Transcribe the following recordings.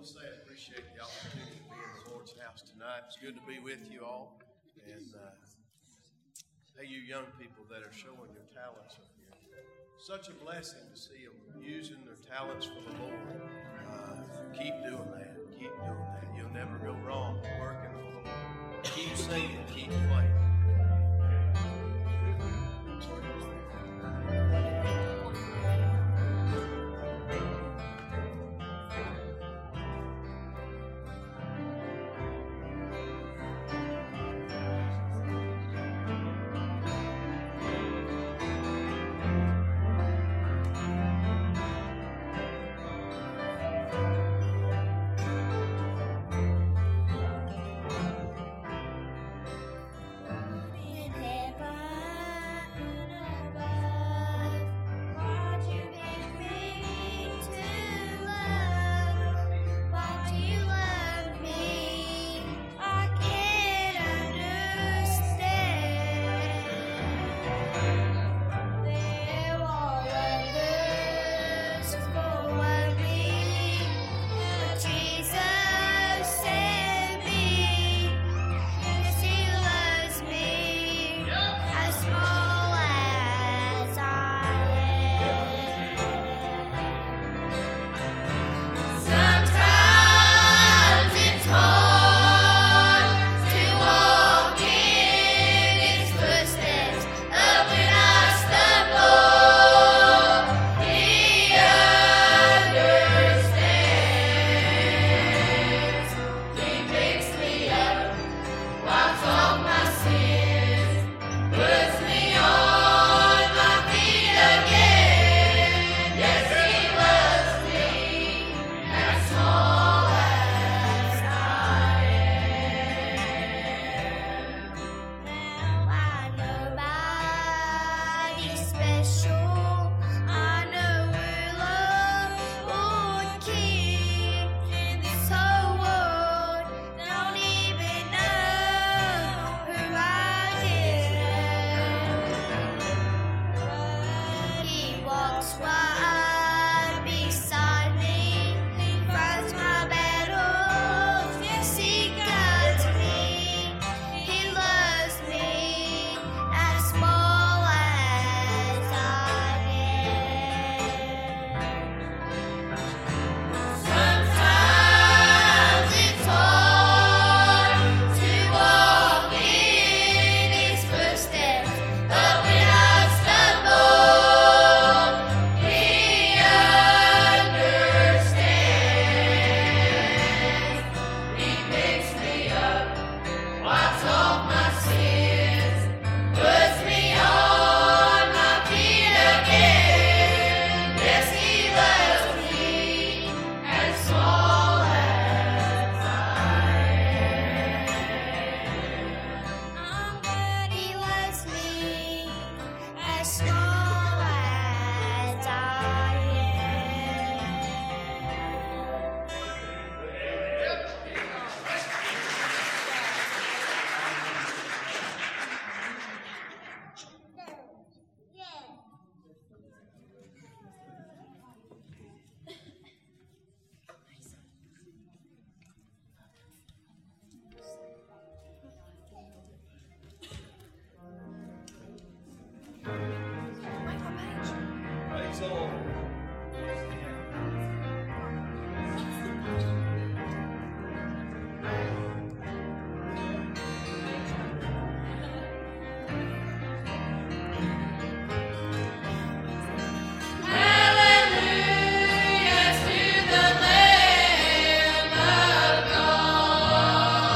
to say I appreciate the opportunity to be in the Lord's house tonight. It's good to be with you all. And hey, you young people that are showing your talents up here. Such a blessing to see them using their talents for the Lord. Keep doing that. Keep doing that. You'll never go wrong working for the Lord. Keep singing. Keep playing.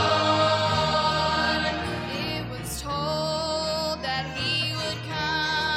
It was told that he would come.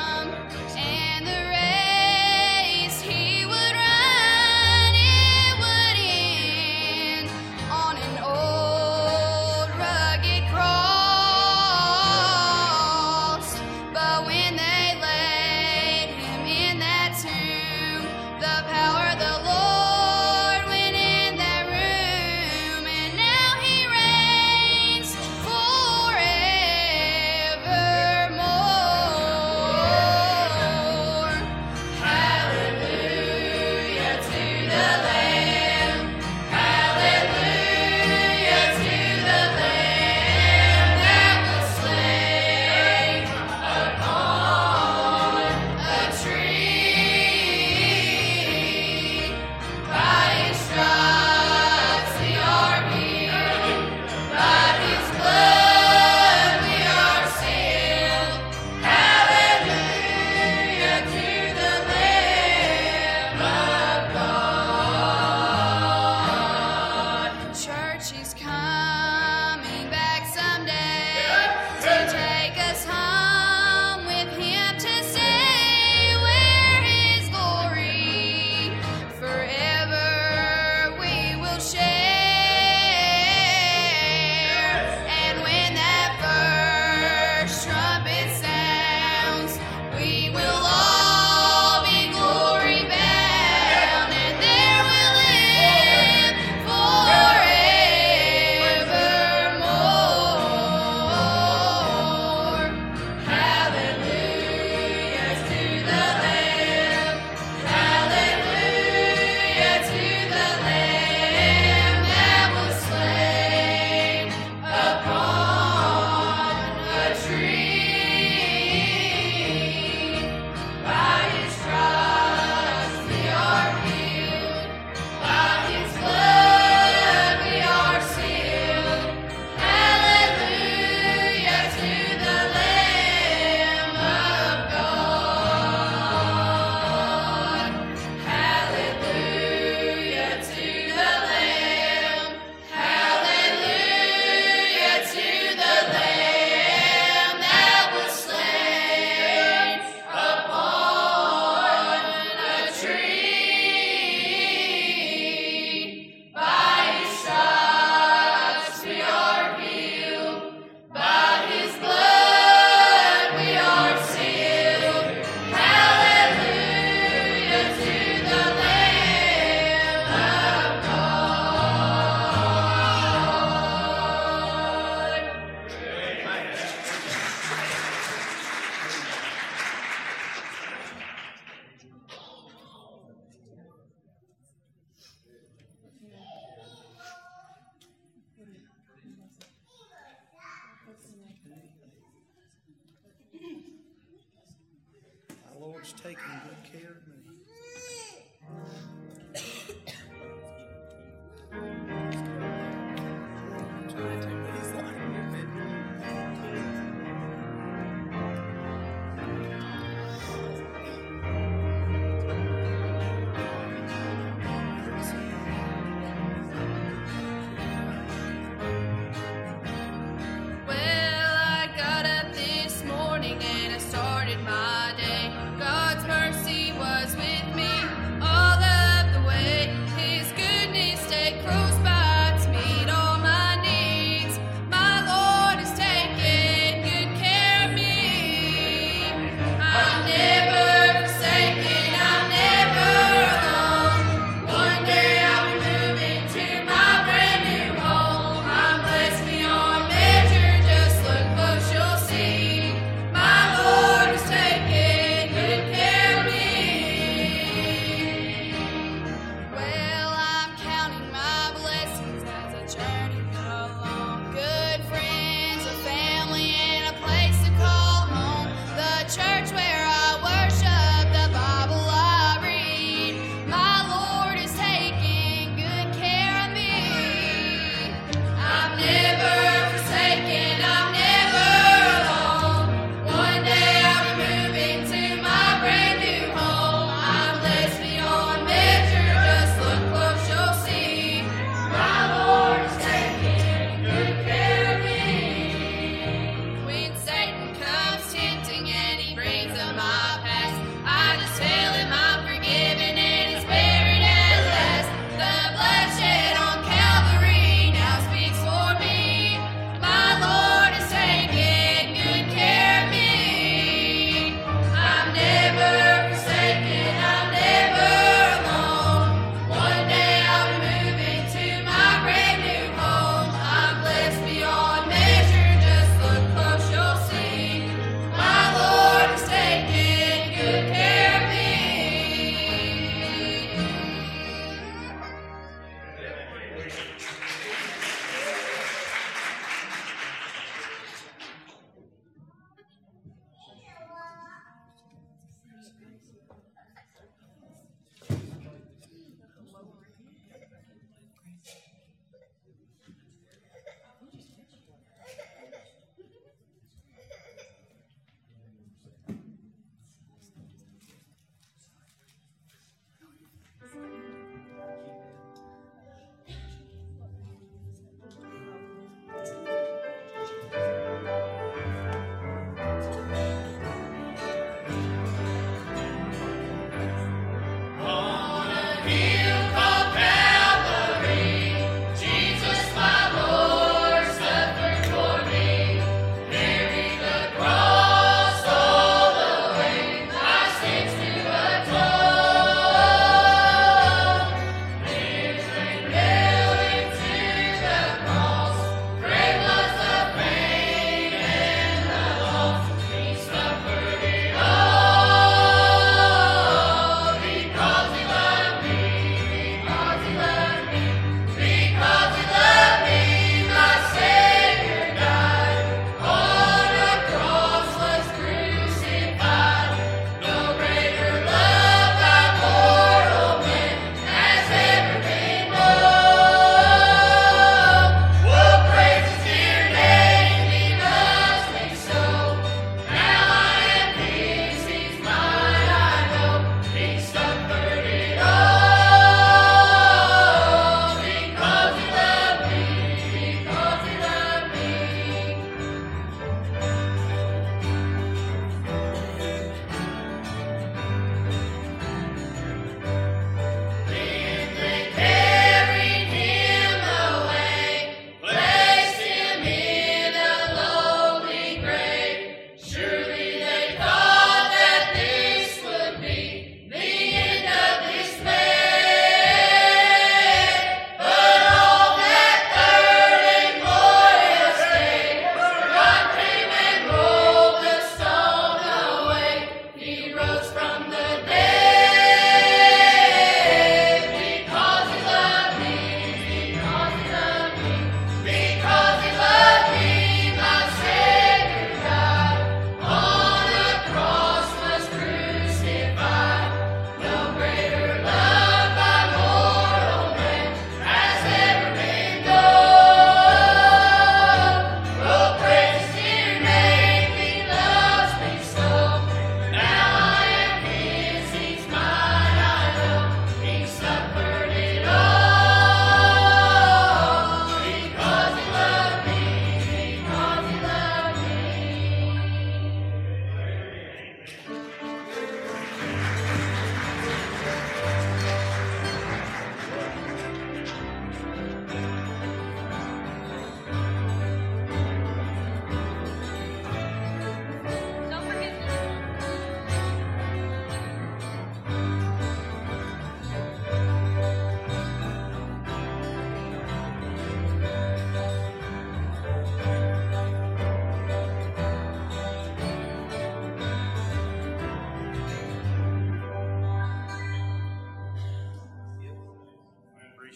Lord's taking good care of me. Was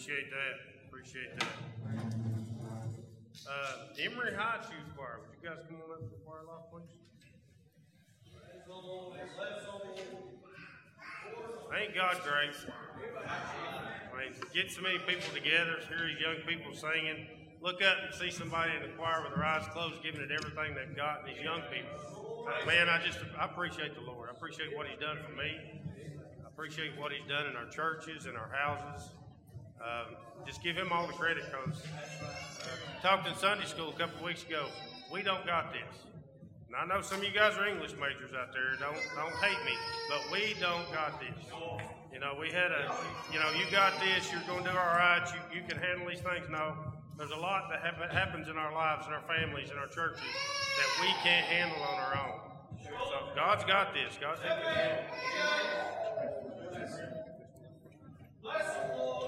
Appreciate that. Appreciate that. Emory Heights Youth Choir, would you guys come on up to the choir loft, please? Ain't God great? I mean, get so many people together, hear these young people singing, look up and see somebody in the choir with their eyes closed, giving it everything they've got, these young people. Man, I appreciate the Lord. I appreciate what He's done for me. I appreciate what He's done in our churches and our houses. Just give Him all the credit, because talked in Sunday school a couple of weeks ago. We don't got this. And I know some of you guys are English majors out there. Don't hate me, but we don't got this. You know, we had you got this. You're going to do all right. You can handle these things. No, there's a lot that happens in our lives, in our families, in our churches that we can't handle on our own. So God's got this. God's got this. Bless the Lord.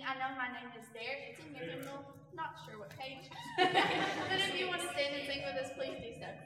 I know my name is there. It's in your hymnal. Not sure what page. But if you want to stand and sing with us, please do so.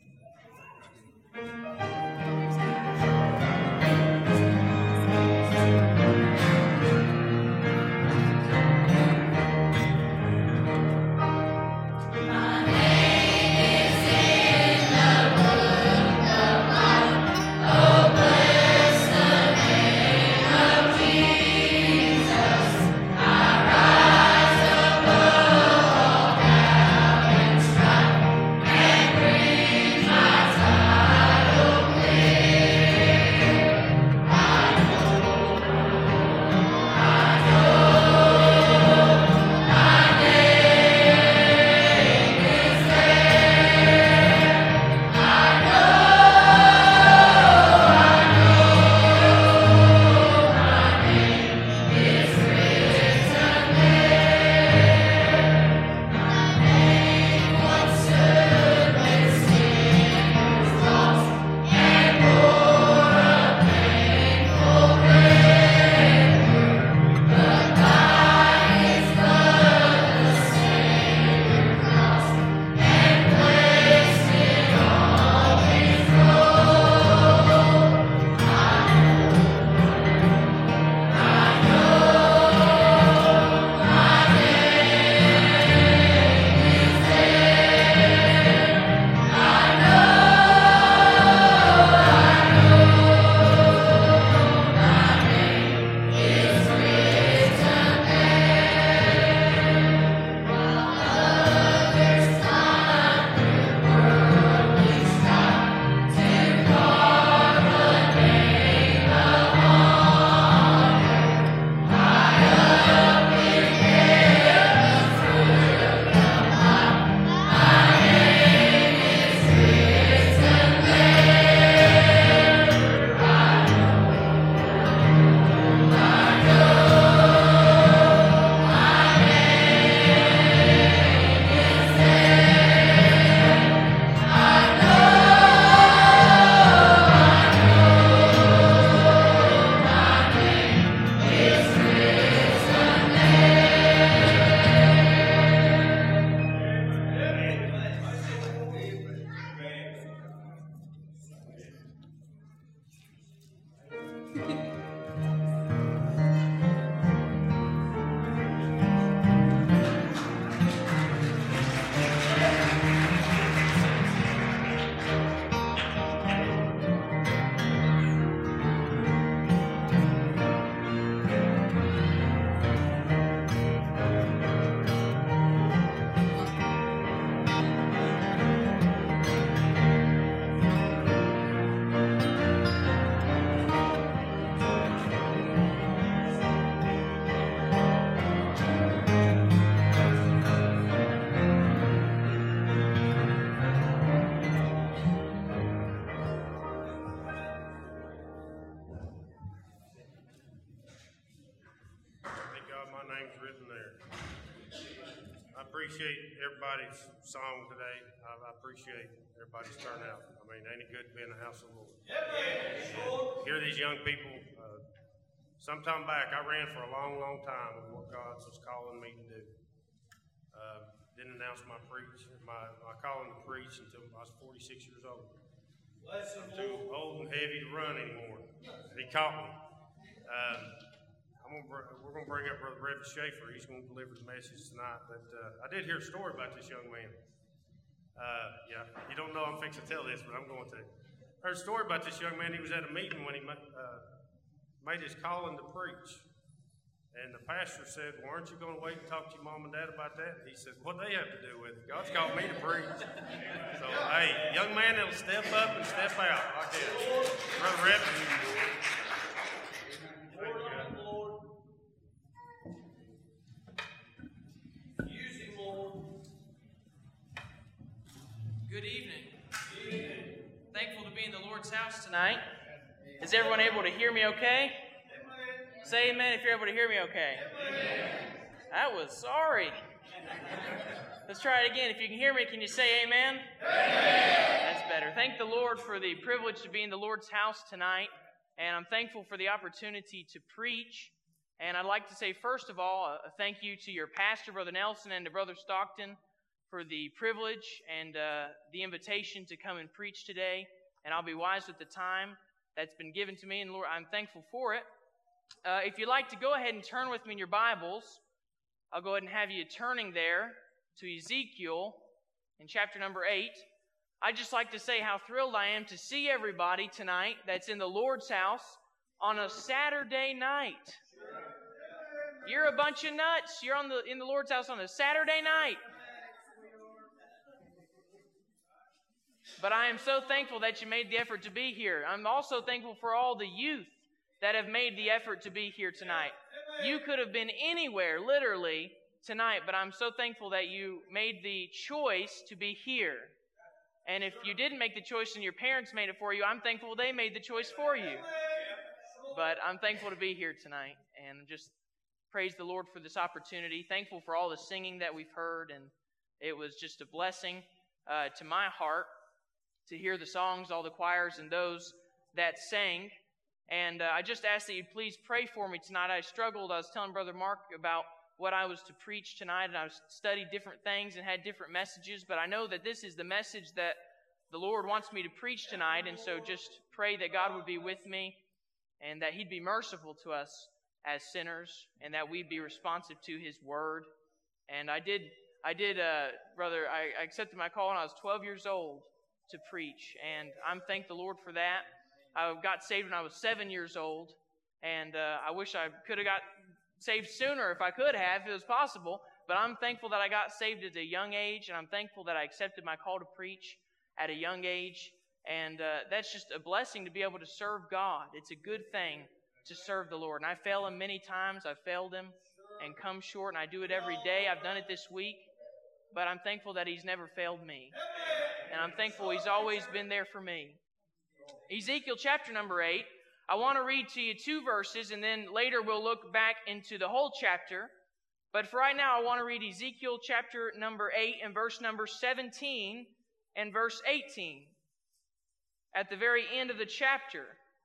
appreciate everybody's song today. I appreciate everybody's turnout. I mean, ain't it good to be in the house of the Lord? Hear these young people. Sometime back, I ran for a long, long time with what God was calling me to do. Didn't announce my calling to preach until I was 46 years old. I'm too old and heavy to run anymore. He caught me. We're going to bring up Brother Reverend Schaefer. He's going to deliver the message tonight. But I did hear a story about this young man. Yeah, you don't know I'm fixing to tell this, but I'm going to. I heard a story about this young man. He was at a meeting when he made his calling to preach. And the pastor said, well, aren't you going to wait and talk to your mom and dad about that? And he said, what do they have to do with it? God's called me to preach. So, hey, young man that'll step up and step out like this. Brother Reverend. Good evening. Thankful to be in the Lord's house tonight. Is everyone able to hear me okay? Say amen if you're able to hear me okay. That was sorry. Let's try it again. If you can hear me, can you say amen? That's better. Thank the Lord for the privilege to be in the Lord's house tonight. And I'm thankful for the opportunity to preach. And I'd like to say, first of all, a thank you to your pastor, Brother Nelson, and to Brother Stockton for the privilege and the invitation to come and preach today. And I'll be wise with the time that's been given to me, and Lord, I'm thankful for it. If you'd like to go ahead and turn with me in your Bibles, I'll go ahead and have you turning there to Ezekiel in chapter number 8. I'd just like to say how thrilled I am to see everybody tonight that's in the Lord's house on a Saturday night. You're a bunch of nuts. You're in the Lord's house on a Saturday night. But I am so thankful that you made the effort to be here. I'm also thankful for all the youth that have made the effort to be here tonight. You could have been anywhere, literally, tonight, but I'm so thankful that you made the choice to be here. And if you didn't make the choice and your parents made it for you, I'm thankful they made the choice for you. But I'm thankful to be here tonight, and just praise the Lord for this opportunity. Thankful for all the singing that we've heard, and it was just a blessing to my heart to hear the songs, all the choirs, and those that sang. And I just ask that you'd please pray for me tonight. I struggled. I was telling Brother Mark about what I was to preach tonight, and I studied different things and had different messages, but I know that this is the message that the Lord wants me to preach tonight, and so just pray that God would be with me and that He'd be merciful to us as sinners, and that we'd be responsive to His Word. And I accepted my call when I was 12 years old to preach, and I'm thank the Lord for that. I got saved when I was 7 years old, and I wish I could have got saved sooner if I could have, if it was possible, but I'm thankful that I got saved at a young age, and I'm thankful that I accepted my call to preach at a young age, and that's just a blessing to be able to serve God. It's a good thing to serve the Lord. And I fail Him many times. I've failed Him and come short, and I do it every day. I've done it this week, but I'm thankful that He's never failed me. And I'm thankful He's always been there for me. Ezekiel chapter number 8. I want to read to you 2 verses, and then later we'll look back into the whole chapter. But for right now, I want to read Ezekiel chapter number 8 and verse number 17 and verse 18 at the very end of the chapter.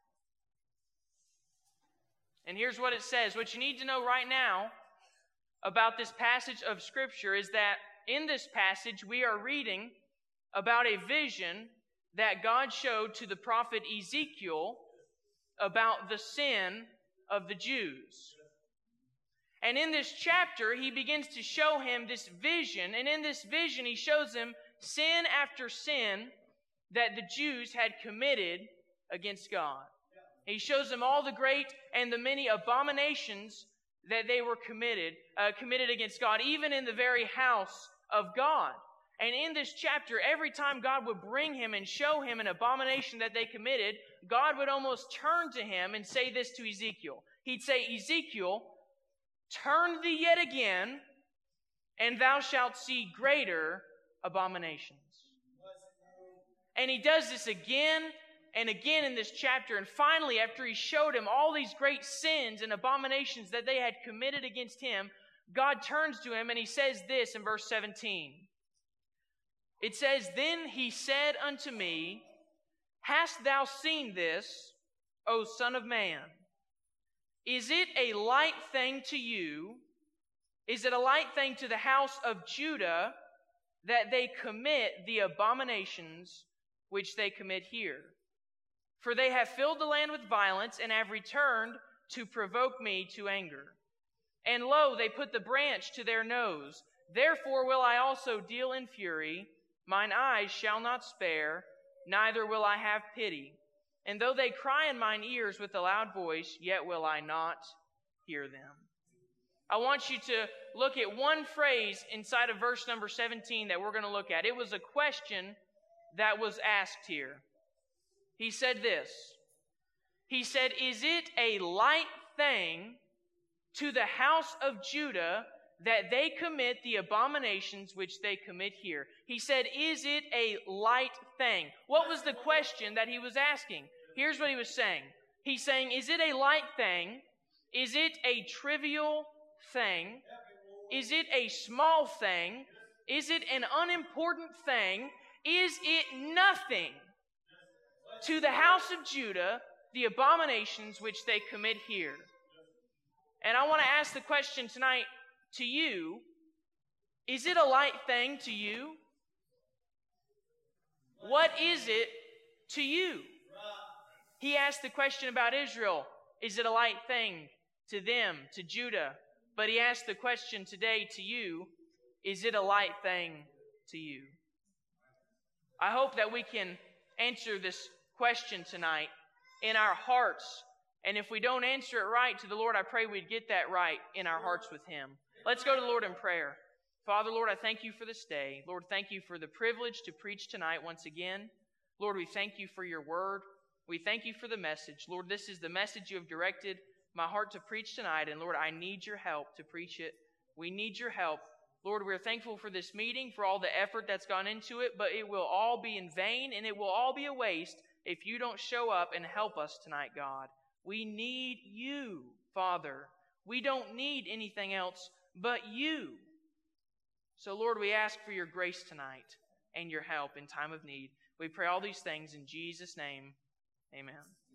And here's what it says. What you need to know right now about this passage of Scripture is that in this passage we are reading about a vision that God showed to the prophet Ezekiel about the sin of the Jews. And in this chapter, he begins to show him this vision, and in this vision he shows him sin after sin that the Jews had committed against God. He shows them all the great and the many abominations that they were committed against God, even in the very house of God. And in this chapter, every time God would bring him and show him an abomination that they committed, God would almost turn to him and say this to Ezekiel. He'd say, Ezekiel, turn thee yet again, and thou shalt see greater abominations. And he does this again and again in this chapter. And finally, after he showed him all these great sins and abominations that they had committed against him, God turns to him and he says this in verse 17. It says, Then he said unto me, Hast thou seen this, O Son of man? Is it a light thing to you? Is it a light thing to the house of Judah that they commit the abominations which they commit here? For they have filled the land with violence and have returned to provoke me to anger. And lo, they put the branch to their nose. Therefore will I also deal in fury. Mine eyes shall not spare, neither will I have pity. And though they cry in mine ears with a loud voice, yet will I not hear them. I want you to look at one phrase inside of verse number 17 that we're going to look at. It was a question that was asked here. He said this. He said, Is it a light thing to the house of Judah that they commit the abominations which they commit here? He said, is it a light thing? What was the question that he was asking? Here's what he was saying. He's saying, is it a light thing? Is it a trivial thing? Is it a small thing? Is it an unimportant thing? Is it nothing to the house of Judah, the abominations which they commit here? And I want to ask the question tonight to you, is it a light thing to you? What is it to you? He asked the question about Israel. Is it a light thing to them, to Judah? But he asked the question today to you, is it a light thing to you? I hope that we can answer this question tonight in our hearts. And if we don't answer it right to the Lord, I pray we'd get that right in our hearts with Him. Let's go to the Lord in prayer. Father, Lord, I thank you for this day. Lord, thank you for the privilege to preach tonight once again. Lord, we thank you for your word. We thank you for the message. Lord, this is the message you have directed my heart to preach tonight. And Lord, I need your help to preach it. We need your help. Lord, we're thankful for this meeting, for all the effort that's gone into it, but it will all be in vain and it will all be a waste if you don't show up and help us tonight, God. We need you, Father. We don't need anything else but you. So, Lord, we ask for your grace tonight and your help in time of need. We pray all these things in Jesus' name. Amen.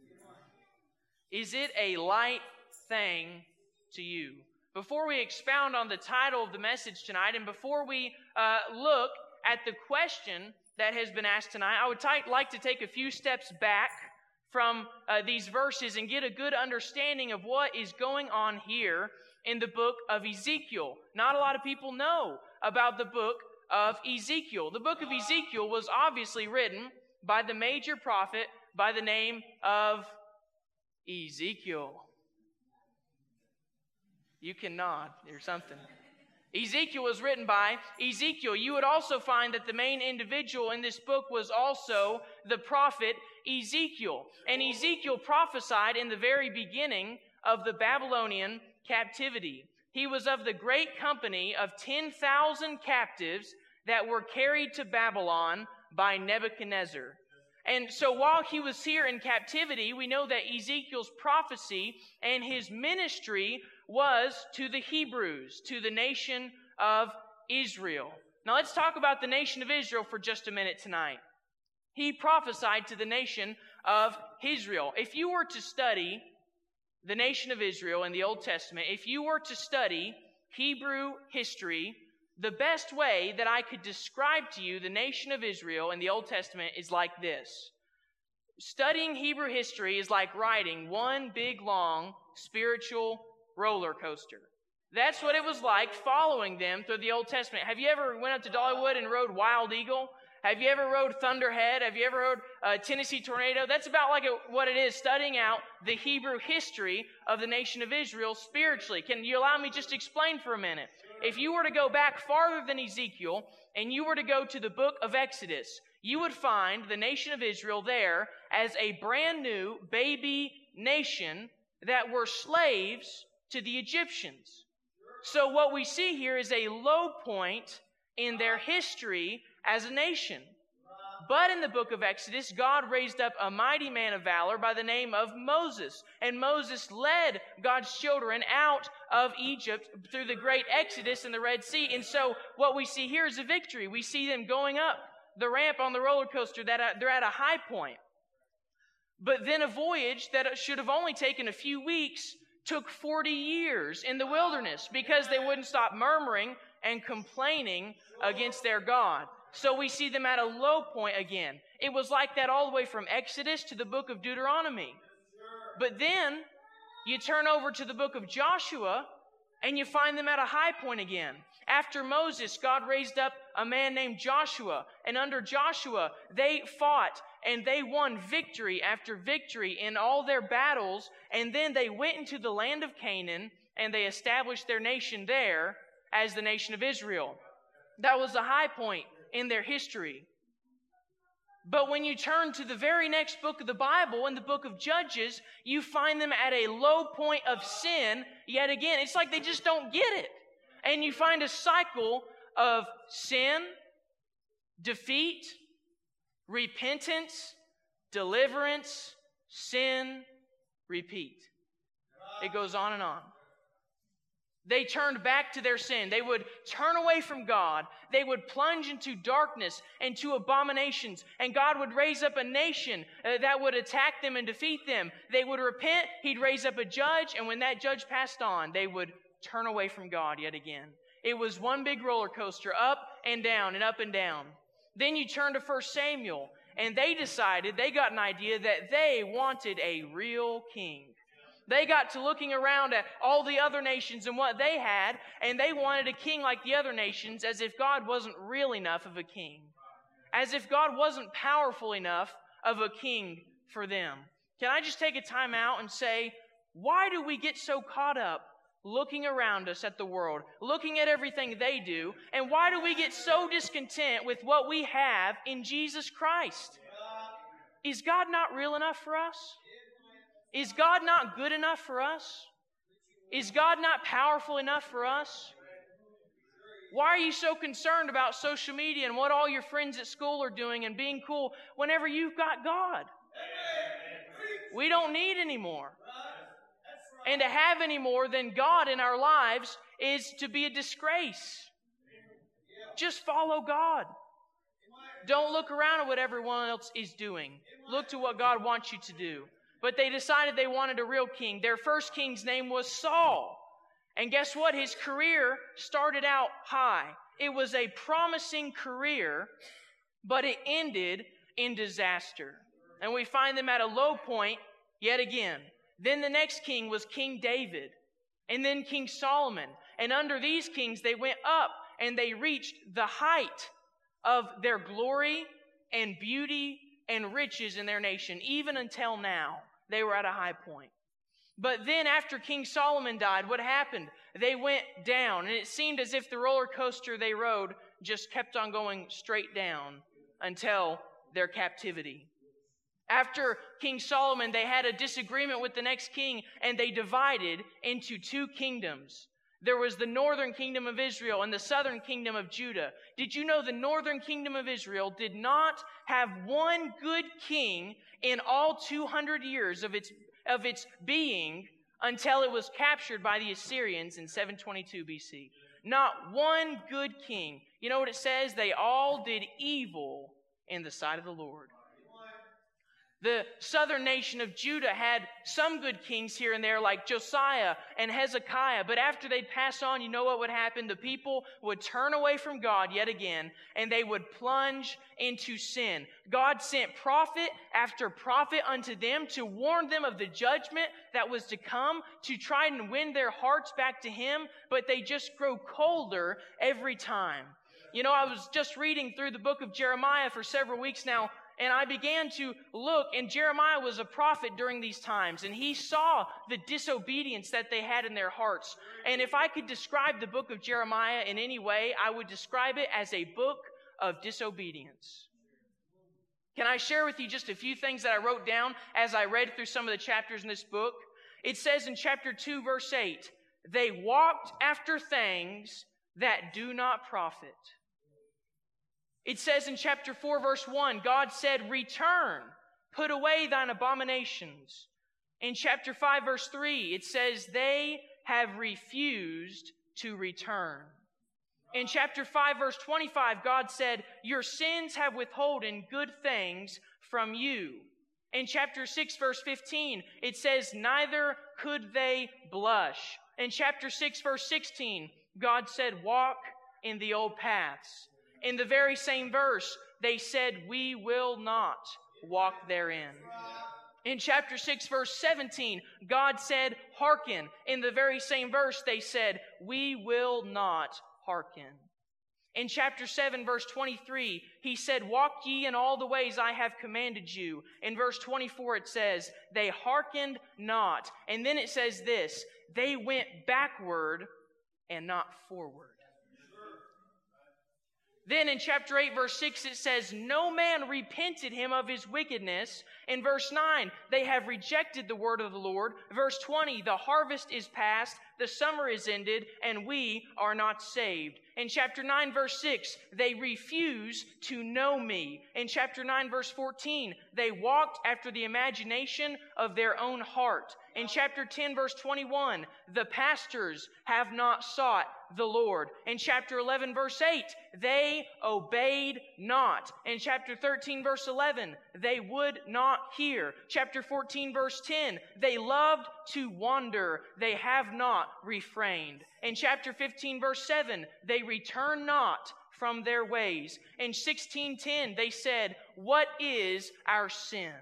Is it a light thing to you? Before we expound on the title of the message tonight, and before we look at the question that has been asked tonight, I would like to take a few steps back from these verses and get a good understanding of what is going on here in the book of Ezekiel. Not a lot of people know about the book of Ezekiel. The book of Ezekiel was obviously written by the major prophet by the name of Ezekiel. You can nod or something. Ezekiel was written by Ezekiel. You would also find that the main individual in this book was also the prophet Ezekiel. And Ezekiel prophesied in the very beginning of the Babylonian captivity. He was of the great company of 10,000 captives that were carried to Babylon by Nebuchadnezzar. And so while he was here in captivity, we know that Ezekiel's prophecy and his ministry was to the Hebrews, to the nation of Israel. Now let's talk about the nation of Israel for just a minute tonight. He prophesied to the nation of Israel. If you were to study the nation of Israel in the Old Testament, if you were to study Hebrew history, the best way that I could describe to you the nation of Israel in the Old Testament is like this. Studying Hebrew history is like riding one big, long, spiritual roller coaster. That's what it was like following them through the Old Testament. Have you ever went up to Dollywood and rode Wild Eagle? Have you ever rode Thunderhead? Have you ever rode Tennessee Tornado? That's about like what it is, studying out the Hebrew history of the nation of Israel spiritually. Can you allow me just to explain for a minute? If you were to go back farther than Ezekiel and you were to go to the book of Exodus, you would find the nation of Israel there as a brand new baby nation that were slaves to the Egyptians. So what we see here is a low point in their history as a nation. But in the book of Exodus, God raised up a mighty man of valor by the name of Moses. And Moses led God's children out of Egypt through the great Exodus in the Red Sea. And so what we see here is a victory. We see them going up the ramp on the roller coaster. They're at a high point. But then a voyage that should have only taken a few weeks took 40 years in the wilderness because they wouldn't stop murmuring and complaining against their God. So we see them at a low point again. It was like that all the way from Exodus to the book of Deuteronomy. But then you turn over to the book of Joshua and you find them at a high point again. After Moses, God raised up a man named Joshua. And under Joshua, they fought and they won victory after victory in all their battles. And then they went into the land of Canaan and they established their nation there as the nation of Israel. That was the high point in their history. But when you turn to the very next book of the Bible, in the book of Judges, you find them at a low point of sin yet again. It's like they just don't get it. And you find a cycle of sin, defeat, repentance, deliverance, sin, repeat. It goes on and on. They turned back to their sin. They would turn away from God. They would plunge into darkness and to abominations. And God would raise up a nation that would attack them and defeat them. They would repent. He'd raise up a judge. And when that judge passed on, they would turn away from God yet again. It was one big roller coaster, up and down and up and down. Then you turn to 1 Samuel. And they got an idea that they wanted a real king. They got to looking around at all the other nations and what they had, and they wanted a king like the other nations, as if God wasn't real enough of a king. As if God wasn't powerful enough of a king for them. Can I just take a time out and say, why do we get so caught up looking around us at the world, looking at everything they do, and why do we get so discontent with what we have in Jesus Christ? Is God not real enough for us? Is God not good enough for us? Is God not powerful enough for us? Why are you so concerned about social media and what all your friends at school are doing and being cool whenever you've got God? We don't need any more. And to have any more than God in our lives is to be a disgrace. Just follow God. Don't look around at what everyone else is doing. Look to what God wants you to do. But they decided they wanted a real king. Their first king's name was Saul. And guess what? His career started out high. It was a promising career, but it ended in disaster. And we find them at a low point yet again. Then the next king was King David. And then King Solomon. And under these kings, they went up and they reached the height of their glory and beauty and riches in their nation, even until now. They were at a high point. But then after King Solomon died, what happened? They went down, and it seemed as if the roller coaster they rode just kept on going straight down until their captivity. After King Solomon, they had a disagreement with the next king, and they divided into two kingdoms. There was the northern kingdom of Israel and the southern kingdom of Judah. Did you know the northern kingdom of Israel did not have one good king in all 200 years of its being until it was captured by the Assyrians in 722 BC? Not one good king. You know what it says? They all did evil in the sight of the Lord. The southern nation of Judah had some good kings here and there like Josiah and Hezekiah. But after they'd pass on, you know what would happen? The people would turn away from God yet again, and they would plunge into sin. God sent prophet after prophet unto them to warn them of the judgment that was to come, to try and win their hearts back to Him, but they just grow colder every time. You know, I was just reading through the book of Jeremiah for several weeks now, and I began to look, and Jeremiah was a prophet during these times, and he saw the disobedience that they had in their hearts. And if I could describe the book of Jeremiah in any way, I would describe it as a book of disobedience. Can I share with you just a few things that I wrote down as I read through some of the chapters in this book? It says in chapter 2, verse 8, they walked after things that do not profit. It says in chapter 4, verse 1, God said, return, put away thine abominations. In chapter 5, verse 3, it says, they have refused to return. In chapter 5, verse 25, God said, your sins have withholden good things from you. In chapter 6, verse 15, it says, neither could they blush. In chapter 6, verse 16, God said, walk in the old paths. In the very same verse, they said, we will not walk therein. In chapter 6, verse 17, God said, hearken. In the very same verse, they said, we will not hearken. In chapter 7, verse 23, He said, walk ye in all the ways I have commanded you. In verse 24, it says, they hearkened not. And then it says this, they went backward and not forward. Then in chapter 8, verse 6, it says, no man repented him of his wickedness. In verse 9, they have rejected the word of the Lord. Verse 20, the harvest is past, the summer is ended, and we are not saved. In chapter 9, verse 6, they refuse to know me. In chapter 9, verse 14, they walked after the imagination of their own heart. In chapter 10, verse 21, the pastors have not sought the Lord. In chapter 11, verse 8, they obeyed not. In chapter 13, verse 11, they would not hear. Chapter 14, verse 10, they loved to wander. They have not refrained. In chapter 15, verse 7, they return not from their ways. In 16:10, they said, what is our sin?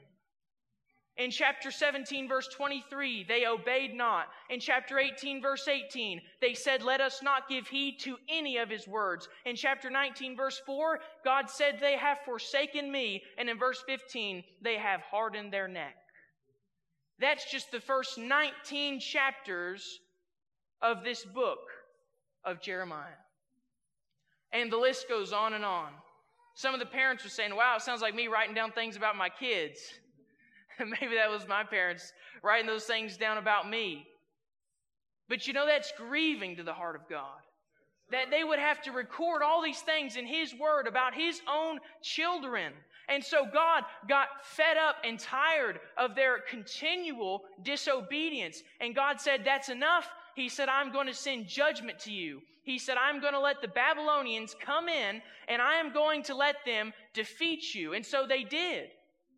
In chapter 17, verse 23, they obeyed not. In chapter 18, verse 18, they said, let us not give heed to any of his words. In chapter 19, verse 4, God said, they have forsaken me. And in verse 15, they have hardened their neck. That's just the first 19 chapters of this book of Jeremiah. And the list goes on and on. Some of the parents were saying, wow, it sounds like me writing down things about my kids. Maybe that was my parents writing those things down about me. But you know, that's grieving to the heart of God. That they would have to record all these things in His Word about His own children. And so God got fed up and tired of their continual disobedience. And God said, that's enough. He said, I'm going to send judgment to you. He said, I'm going to let the Babylonians come in, and I am going to let them defeat you. And so they did.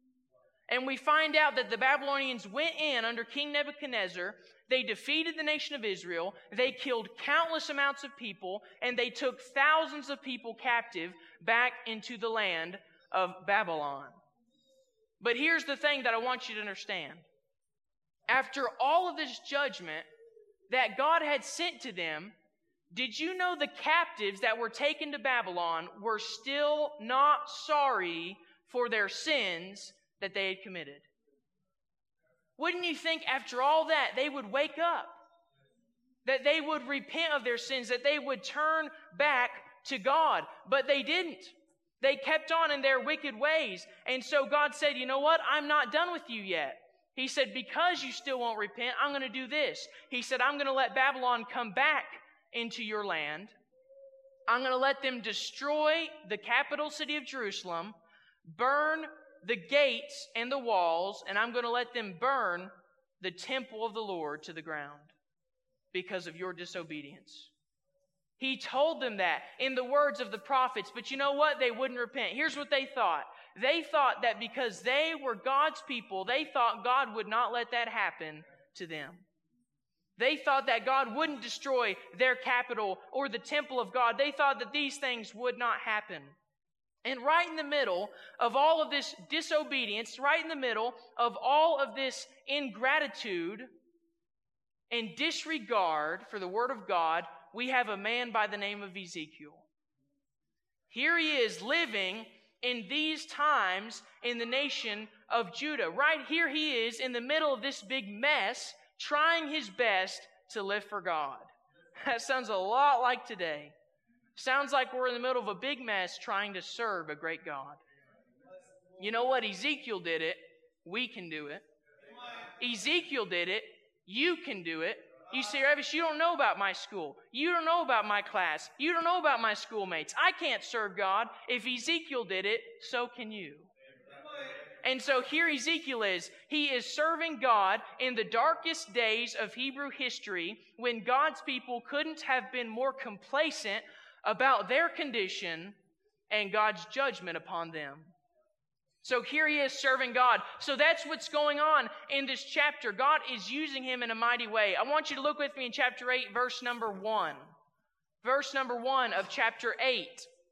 And we find out that the Babylonians went in under King Nebuchadnezzar. They defeated the nation of Israel. They killed countless amounts of people, and they took thousands of people captive back into the land of Babylon. But here's the thing that I want you to understand. After all of this judgment that God had sent to them, did you know the captives that were taken to Babylon were still not sorry for their sins that they had committed? Wouldn't you think after all that they would wake up? That they would repent of their sins, that they would turn back to God? But they didn't. They kept on in their wicked ways. And so God said, you know what? I'm not done with you yet. He said, because you still won't repent, I'm going to do this. He said, I'm going to let Babylon come back into your land. I'm going to let them destroy the capital city of Jerusalem, burn the gates and the walls, and I'm going to let them burn the temple of the Lord to the ground because of your disobedience. He told them that in the words of the prophets, but you know what? They wouldn't repent. Here's what they thought. They thought that because they were God's people, they thought God would not let that happen to them. They thought that God wouldn't destroy their capital or the temple of God. They thought that these things would not happen. And right in the middle of all of this disobedience, right in the middle of all of this ingratitude and disregard for the Word of God, we have a man by the name of Ezekiel. Here he is living in these times in the nation of Judah. Right here he is in the middle of this big mess, trying his best to live for God. That sounds a lot like today. Sounds like we're in the middle of a big mess trying to serve a great God. You know what? Ezekiel did it. We can do it. Ezekiel did it. You can do it. You say, Revis, you don't know about my school. You don't know about my class. You don't know about my schoolmates. I can't serve God. If Ezekiel did it, so can you. And so here Ezekiel is. He is serving God in the darkest days of Hebrew history when God's people couldn't have been more complacent about their condition and God's judgment upon them. So here he is serving God. So that's what's going on in this chapter. God is using him in a mighty way. I want you to look with me in chapter 8, verse number 1. Verse number 1 of chapter 8.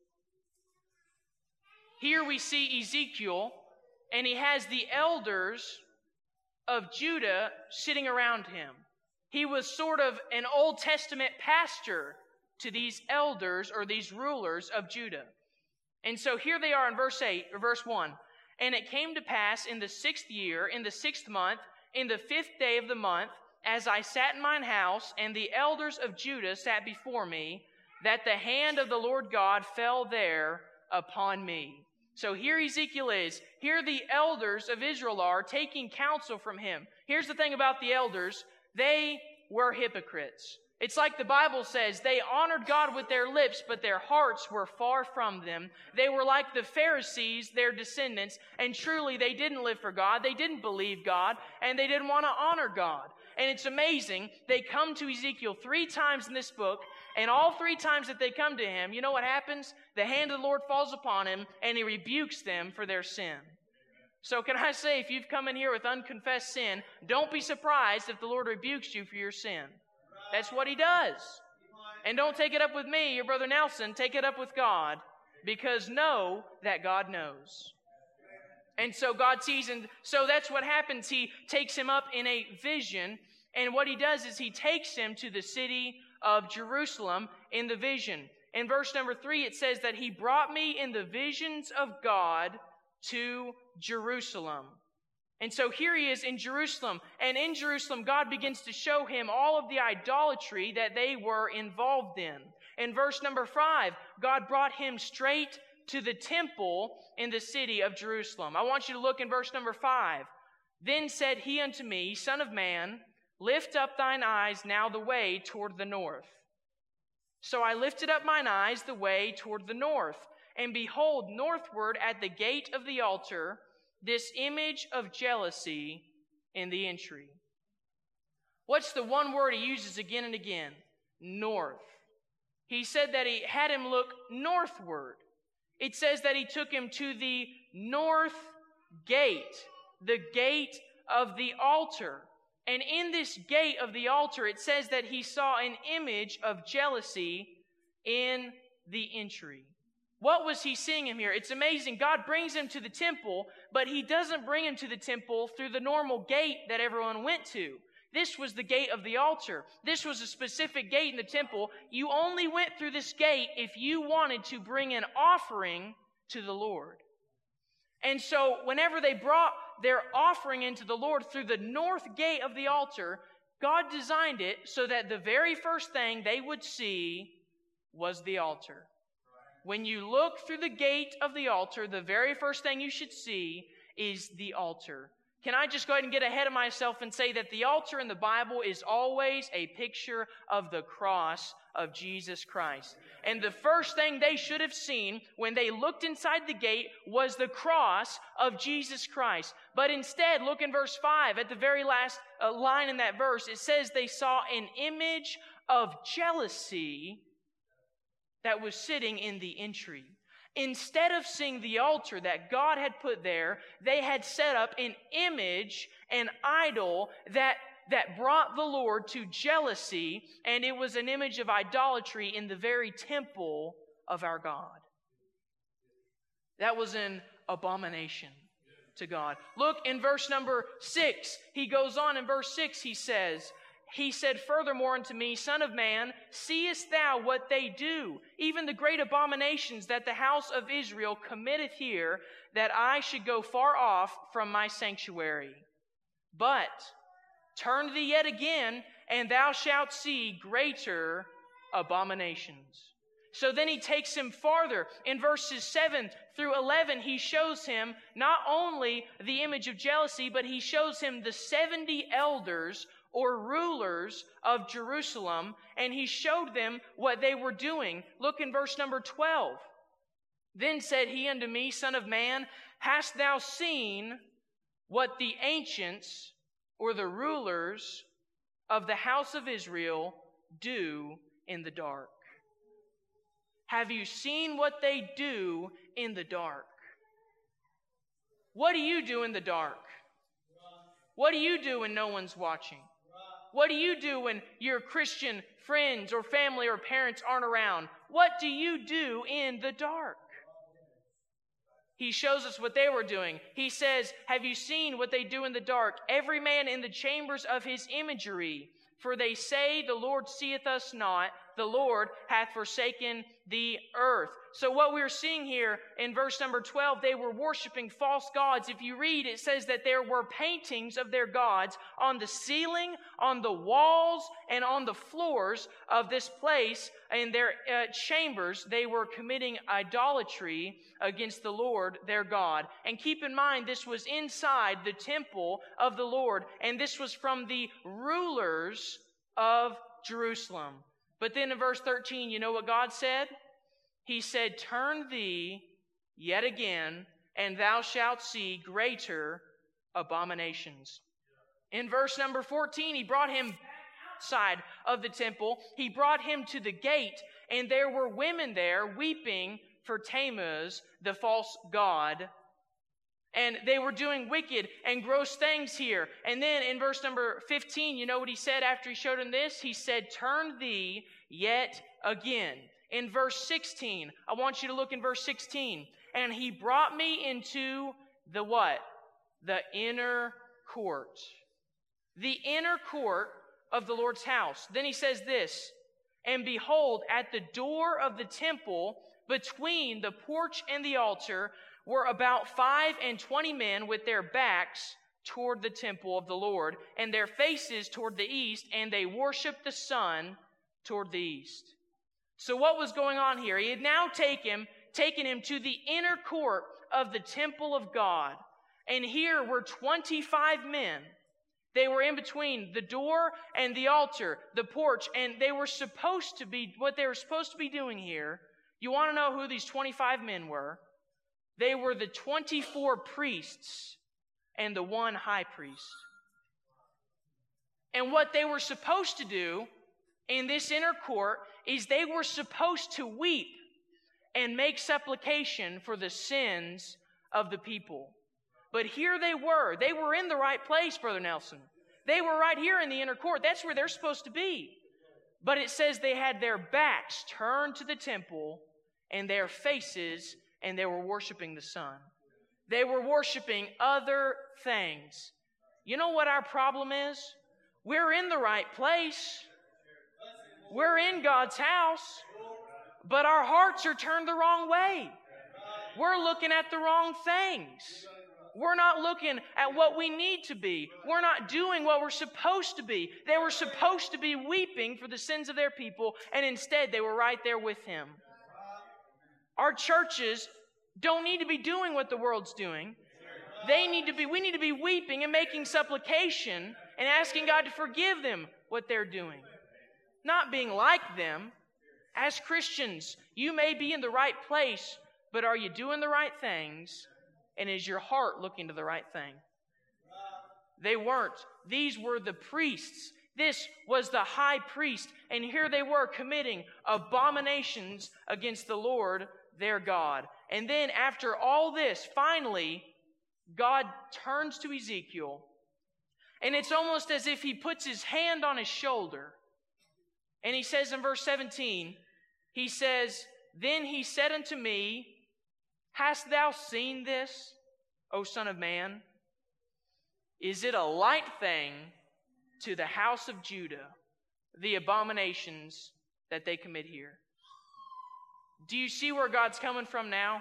Here we see Ezekiel, and he has the elders of Judah sitting around him. He was sort of an Old Testament pastor to these elders or these rulers of Judah. And so here they are in verse 1. And it came to pass in the 6th year, in the 6th month, in the 5th day of the month, as I sat in mine house, and the elders of Judah sat before me, that the hand of the Lord God fell there upon me. So here Ezekiel is. Here the elders of Israel are taking counsel from him. Here's the thing about the elders. They were hypocrites. It's like the Bible says, they honored God with their lips, but their hearts were far from them. They were like the Pharisees, their descendants, and truly they didn't live for God, they didn't believe God, and they didn't want to honor God. And it's amazing, they come to Ezekiel 3 times in this book, and all 3 times that they come to him, you know what happens? The hand of the Lord falls upon him, and he rebukes them for their sin. So can I say, if you've come in here with unconfessed sin, don't be surprised if the Lord rebukes you for your sin. That's what he does. And don't take it up with me, your brother Nelson. Take it up with God, because know that God knows. And so God sees, and so that's what happens. He takes him up in a vision, and what he does is he takes him to the city of Jerusalem in the vision. In verse number 3, it says that he brought me in the visions of God to Jerusalem. And so here he is in Jerusalem. And in Jerusalem, God begins to show him all of the idolatry that they were involved in. In verse number 5, God brought him straight to the temple in the city of Jerusalem. I want you to look in verse number 5. Then said he unto me, Son of man, lift up thine eyes now the way toward the north. So I lifted up mine eyes the way toward the north, and behold, northward at the gate of the altar, this image of jealousy in the entry. What's the one word he uses again and again? North. He said that he had him look northward. It says that he took him to the north gate, the gate of the altar. And in this gate of the altar, it says that he saw an image of jealousy in the entry. What was he seeing him here? It's amazing. God brings him to the temple, but he doesn't bring him to the temple through the normal gate that everyone went to. This was the gate of the altar. This was a specific gate in the temple. You only went through this gate if you wanted to bring an offering to the Lord. And so whenever they brought their offering into the Lord through the north gate of the altar, God designed it so that the very first thing they would see was the altar. When you look through the gate of the altar, the very first thing you should see is the altar. Can I just go ahead and get ahead of myself and say that the altar in the Bible is always a picture of the cross of Jesus Christ. And the first thing they should have seen when they looked inside the gate was the cross of Jesus Christ. But instead, look in verse 5, at the very last line in that verse, it says they saw an image of jealousy that was sitting in the entry. Instead of seeing the altar that God had put there, they had set up an image, an idol that brought the Lord to jealousy, and it was an image of idolatry in the very temple of our God. That was an abomination to God. Look in verse number 6. He goes on in verse 6, he said furthermore unto me, Son of man, seest thou what they do, even the great abominations that the house of Israel committeth here, that I should go far off from my sanctuary? But turn thee yet again, and thou shalt see greater abominations. So then he takes him farther. In verses 7 through 11, he shows him not only the image of jealousy, but he shows him the 70 elders or rulers of Jerusalem, and he showed them what they were doing. Look in verse number 12. Then said he unto me, Son of man, hast thou seen what the ancients or the rulers of the house of Israel do in the dark? Have you seen what they do in the dark? What do you do in the dark? What do you do when no one's watching? What do you do when your Christian friends or family or parents aren't around? What do you do in the dark? He shows us what they were doing. He says, have you seen what they do in the dark? Every man in the chambers of his imagery. For they say, the Lord seeth us not. the Lord hath forsaken the earth. So what we're seeing here in verse number 12, they were worshiping false gods. If you read, it says that there were paintings of their gods on the ceiling, on the walls, and on the floors of this place. In their chambers, they were committing idolatry against the Lord their God. And keep in mind, this was inside the temple of the Lord, and this was from the rulers of Jerusalem. But then in verse 13, you know what God said? He said, turn thee yet again, and thou shalt see greater abominations. In verse number 14, he brought him outside of the temple. He brought him to the gate, and there were women there weeping for Tammuz, the false god. And they were doing wicked and gross things here. And then in verse number 15, you know what he said after he showed him this? He said, turn thee yet again. In verse 16, I want you to look in verse 16. And he brought me into the what? The inner court. The inner court of the Lord's house. Then he says this, and behold, at the door of the temple, between the porch and the altar, were about 25 men with their backs toward the temple of the Lord, and their faces toward the east, and they worshiped the sun toward the east. So what was going on here? He had now taken him to the inner court of the temple of God. And here were 25 men. They were in between the door and the altar, the porch, and they were supposed to be, what they were supposed to be doing here. You want to know who these 25 men were? They were the 24 priests and the one high priest. And what they were supposed to do in this inner court is they were supposed to weep and make supplication for the sins of the people. But here they were in the right place, Brother Nelson. They were right here in the inner court. That's where they're supposed to be. But it says they had their backs turned to the temple and their faces, and they were worshiping the sun. They were worshiping other things. You know what our problem is? We're in the right place. We're in God's house, but our hearts are turned the wrong way. We're looking at the wrong things. We're not looking at what we need to be. We're not doing what we're supposed to be. They were supposed to be weeping for the sins of their people, and instead they were right there with Him. Our churches don't need to be doing what the world's doing. We need to be weeping and making supplication and asking God to forgive them what they're doing. Not being like them. As Christians, you may be in the right place, but are you doing the right things? And is your heart looking to the right thing? They weren't. These were the priests. This was the high priest. And here they were committing abominations against the Lord their God. And then after all this, finally, God turns to Ezekiel. And it's almost as if He puts His hand on his shoulder. And He says in verse 17, He says, Then He said unto me, Hast thou seen this, O son of man? Is it a light thing to the house of Judah, the abominations that they commit here? Do you see where God's coming from now?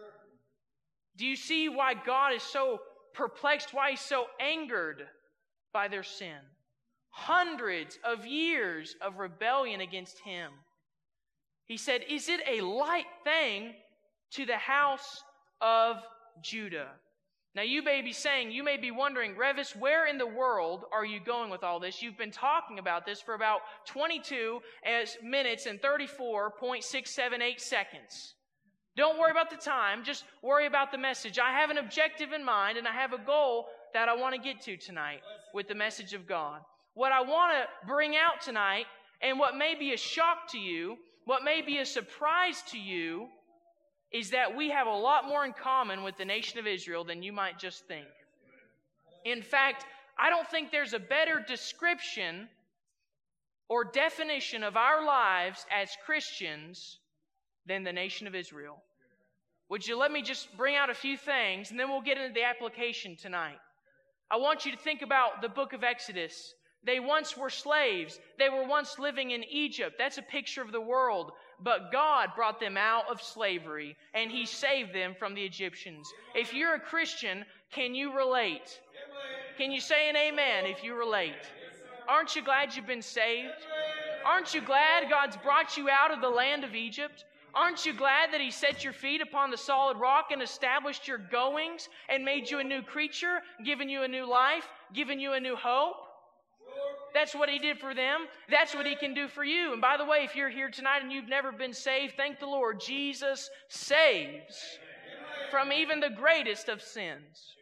Do you see why God is so perplexed, why He's so angered by their sin? Hundreds of years of rebellion against Him. He said, Is it a light thing to the house of Judah? Now you may be saying, you may be wondering, Revis, where in the world are you going with all this? You've been talking about this for about 22 minutes and 34.678 seconds. Don't worry about the time, just worry about the message. I have an objective in mind, and I have a goal that I want to get to tonight with the message of God. What I want to bring out tonight, and what may be a shock to you, what may be a surprise to you, is that we have a lot more in common with the nation of Israel than you might just think. In fact, I don't think there's a better description or definition of our lives as Christians than the nation of Israel. Would you let me just bring out a few things, and then we'll get into the application tonight. I want you to think about the book of Exodus. They once were slaves. They were once living in Egypt. That's a picture of the world. But God brought them out of slavery, and He saved them from the Egyptians. If you're a Christian, can you relate? Can you say an amen if you relate? Aren't you glad you've been saved? Aren't you glad God's brought you out of the land of Egypt? Aren't you glad that He set your feet upon the solid rock and established your goings and made you a new creature, given you a new life, given you a new hope? That's what He did for them. That's what He can do for you. And by the way, if you're here tonight and you've never been saved, thank the Lord. Jesus saves from even the greatest of sins.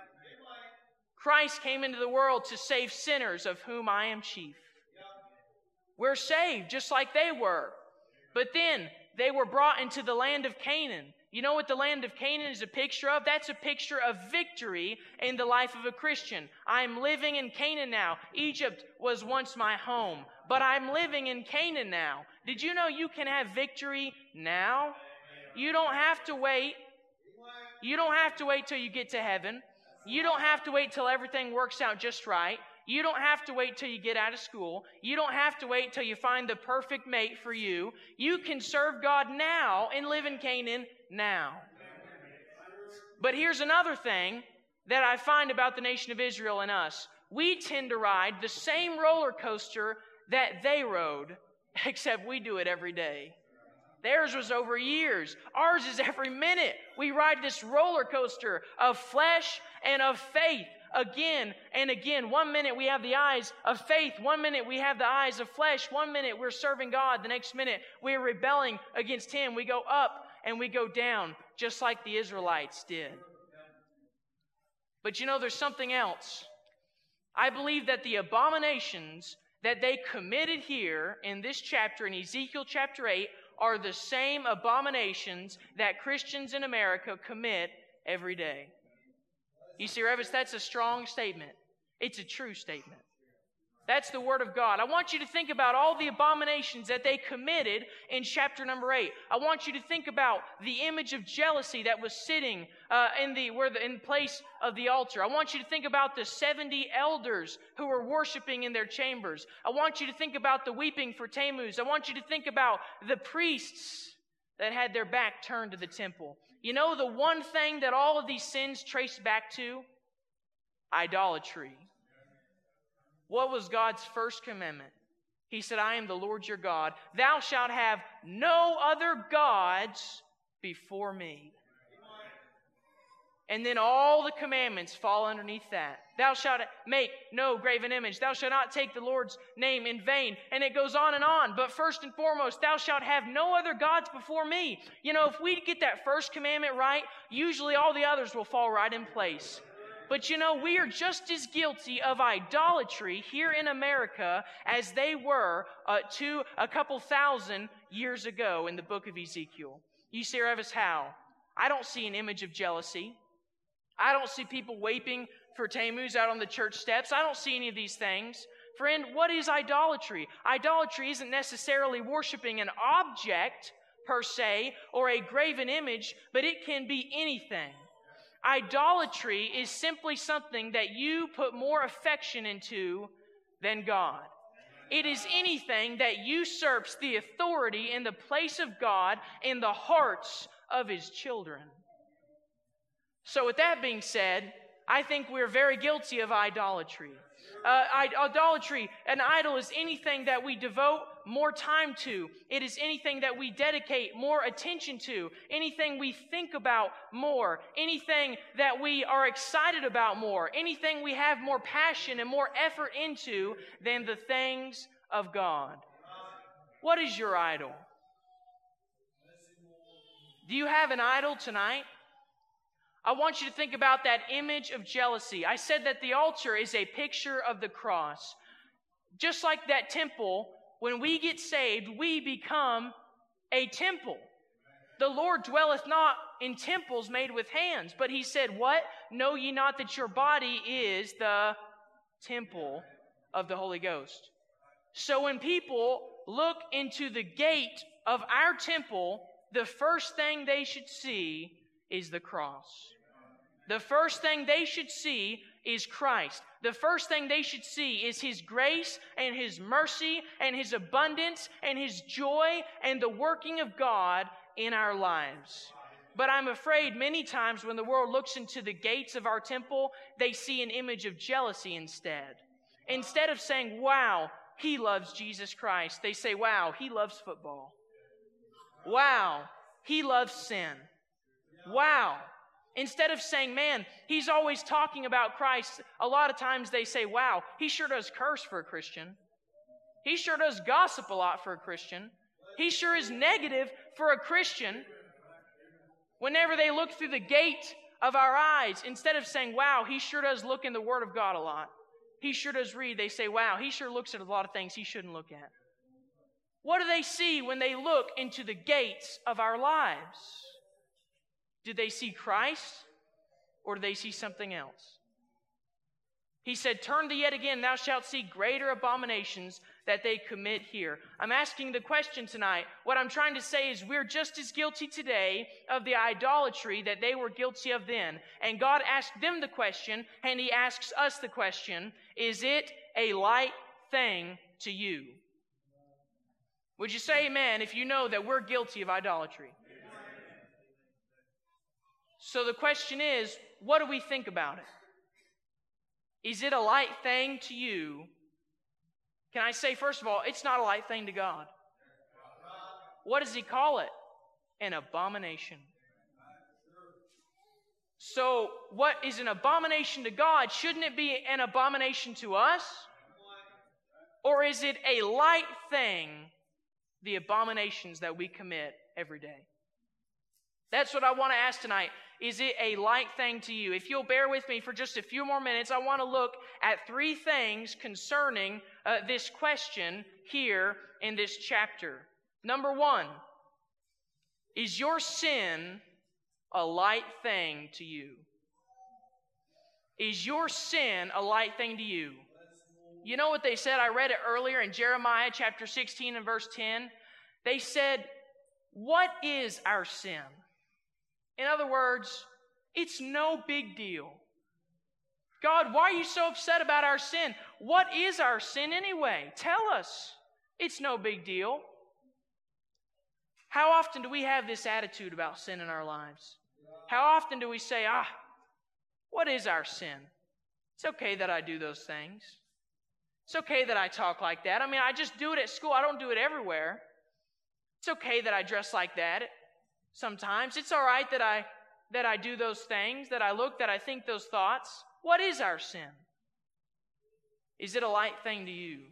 Christ came into the world to save sinners, of whom I am chief. We're saved just like they were. But then they were brought into the land of Canaan. You know what the land of Canaan is a picture of? That's a picture of victory in the life of a Christian. I'm living in Canaan now. Egypt was once my home, but I'm living in Canaan now. Did you know you can have victory now? You don't have to wait. You don't have to wait till you get to heaven. You don't have to wait till everything works out just right. You don't have to wait till you get out of school. You don't have to wait till you find the perfect mate for you. You can serve God now and live in Canaan now. But here's another thing that I find about the nation of Israel and us. We tend to ride the same roller coaster that they rode, except we do it every day. Theirs was over years. Ours is every minute. We ride this roller coaster of flesh and of faith again and again. 1 minute we have the eyes of faith. 1 minute we have the eyes of flesh. 1 minute we're serving God. The next minute we're rebelling against Him. We go up and we go down, just like the Israelites did. But you know, there's something else. I believe that the abominations that they committed here in this chapter, in Ezekiel chapter 8, are the same abominations that Christians in America commit every day. You see, Revis, that's a strong statement. It's a true statement. That's the Word of God. I want you to think about all the abominations that they committed in chapter number 8. I want you to think about the image of jealousy that was sitting in place of the altar. I want you to think about the 70 elders who were worshiping in their chambers. I want you to think about the weeping for Tammuz. I want you to think about the priests that had their back turned to the temple. You know the one thing that all of these sins trace back to? Idolatry. What was God's first commandment? He said, I am the Lord your God. Thou shalt have no other gods before me. And then all the commandments fall underneath that. Thou shalt make no graven image. Thou shalt not take the Lord's name in vain. And it goes on and on. But first and foremost, thou shalt have no other gods before me. You know, if we get that first commandment right, usually all the others will fall right in place. But you know, we are just as guilty of idolatry here in America as they were a couple thousand years ago in the book of Ezekiel. You say, Revis, how? I don't see an image of jealousy. I don't see people weeping for Tammuz out on the church steps. I don't see any of these things. Friend, what is idolatry? Idolatry isn't necessarily worshiping an object per se or a graven image, but it can be anything. Idolatry is simply something that you put more affection into than God. It is anything that usurps the authority and the place of God in the hearts of His children. So with that being said, I think we're very guilty of idolatry. Idolatry, an idol, is anything that we devote more time to. It is anything that we dedicate more attention to. Anything we think about more. Anything that we are excited about more. Anything we have more passion and more effort into than the things of God. What is your idol? Do you have an idol tonight? I want you to think about that image of jealousy. I said that the altar is a picture of the cross. Just like that temple, when we get saved, we become a temple. The Lord dwelleth not in temples made with hands. But He said, what? Know ye not that your body is the temple of the Holy Ghost? So when people look into the gate of our temple, the first thing they should see is the cross. The first thing they should see is Christ. The first thing they should see is His grace and His mercy and His abundance and His joy and the working of God in our lives. But I'm afraid many times when the world looks into the gates of our temple, they see an image of jealousy instead. Instead of saying, wow, he loves Jesus Christ, they say, wow, he loves football. Wow, he loves sin. Wow. Instead of saying, man, he's always talking about Christ, a lot of times they say, wow, he sure does curse for a Christian. He sure does gossip a lot for a Christian. He sure is negative for a Christian. Whenever they look through the gate of our eyes, instead of saying, wow, he sure does look in the Word of God a lot. He sure does read. They say, wow, he sure looks at a lot of things he shouldn't look at. What do they see when they look into the gates of our lives? Do they see Christ or do they see something else? He said, turn thee yet again, thou shalt see greater abominations that they commit here. I'm asking the question tonight. What I'm trying to say is we're just as guilty today of the idolatry that they were guilty of then. And God asked them the question, and He asks us the question, is it a light thing to you? Would you say amen if you know that we're guilty of idolatry? So the question is, what do we think about it? Is it a light thing to you? Can I say, first of all, it's not a light thing to God. What does He call it? An abomination. So, what is an abomination to God? Shouldn't it be an abomination to us? Or is it a light thing, the abominations that we commit every day? That's what I want to ask tonight. Is it a light thing to you? If you'll bear with me for just a few more minutes, I want to look at 3 things concerning this question here in this chapter. Number 1, is your sin a light thing to you? Is your sin a light thing to you? You know what they said? I read it earlier in Jeremiah chapter 16 and verse 10. They said, what is our sin? In other words, it's no big deal. God, why are you so upset about our sin? What is our sin anyway? Tell us. It's no big deal. How often do we have this attitude about sin in our lives? How often do we say, what is our sin? It's okay that I do those things. It's okay that I talk like that. I mean, I just do it at school. I don't do it everywhere. It's okay that I dress like that. Sometimes it's all right that I do those things, that I think those thoughts. What is our sin? Is it a light thing to you?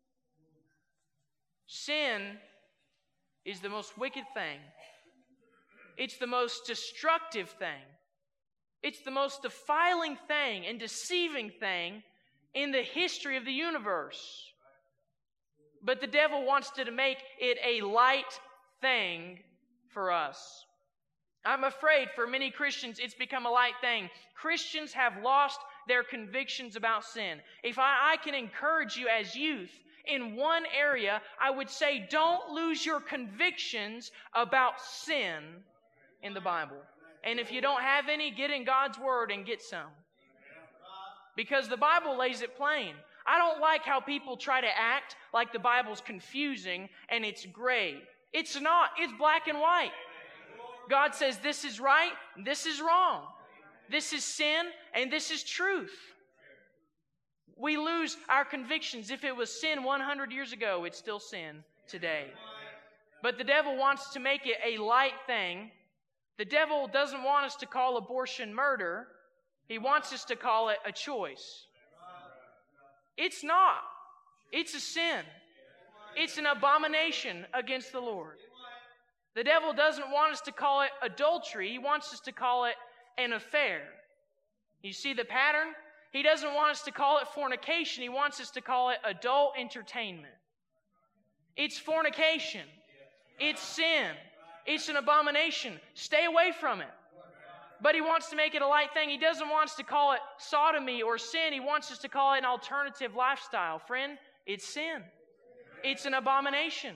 Sin is the most wicked thing. It's the most destructive thing. It's the most defiling thing and deceiving thing in the history of the universe. But the devil wants to make it a light thing for us. I'm afraid for many Christians it's become a light thing. Christians have lost their convictions about sin. If I can encourage you as youth in one area, I would say don't lose your convictions about sin in the Bible. And if you don't have any, get in God's Word and get some. Because the Bible lays it plain. I don't like how people try to act like the Bible's confusing and it's gray. It's not. It's black and white. God says this is right, this is wrong. This is sin, and this is truth. We lose our convictions. If it was sin 100 years ago, it's still sin today. But the devil wants to make it a light thing. The devil doesn't want us to call abortion murder. He wants us to call it a choice. It's not. It's a sin. It's an abomination against the Lord. The devil doesn't want us to call it adultery. He wants us to call it an affair. You see the pattern? He doesn't want us to call it fornication. He wants us to call it adult entertainment. It's fornication. It's sin. It's an abomination. Stay away from it. But he wants to make it a light thing. He doesn't want us to call it sodomy or sin. He wants us to call it an alternative lifestyle. Friend, it's sin. It's an abomination.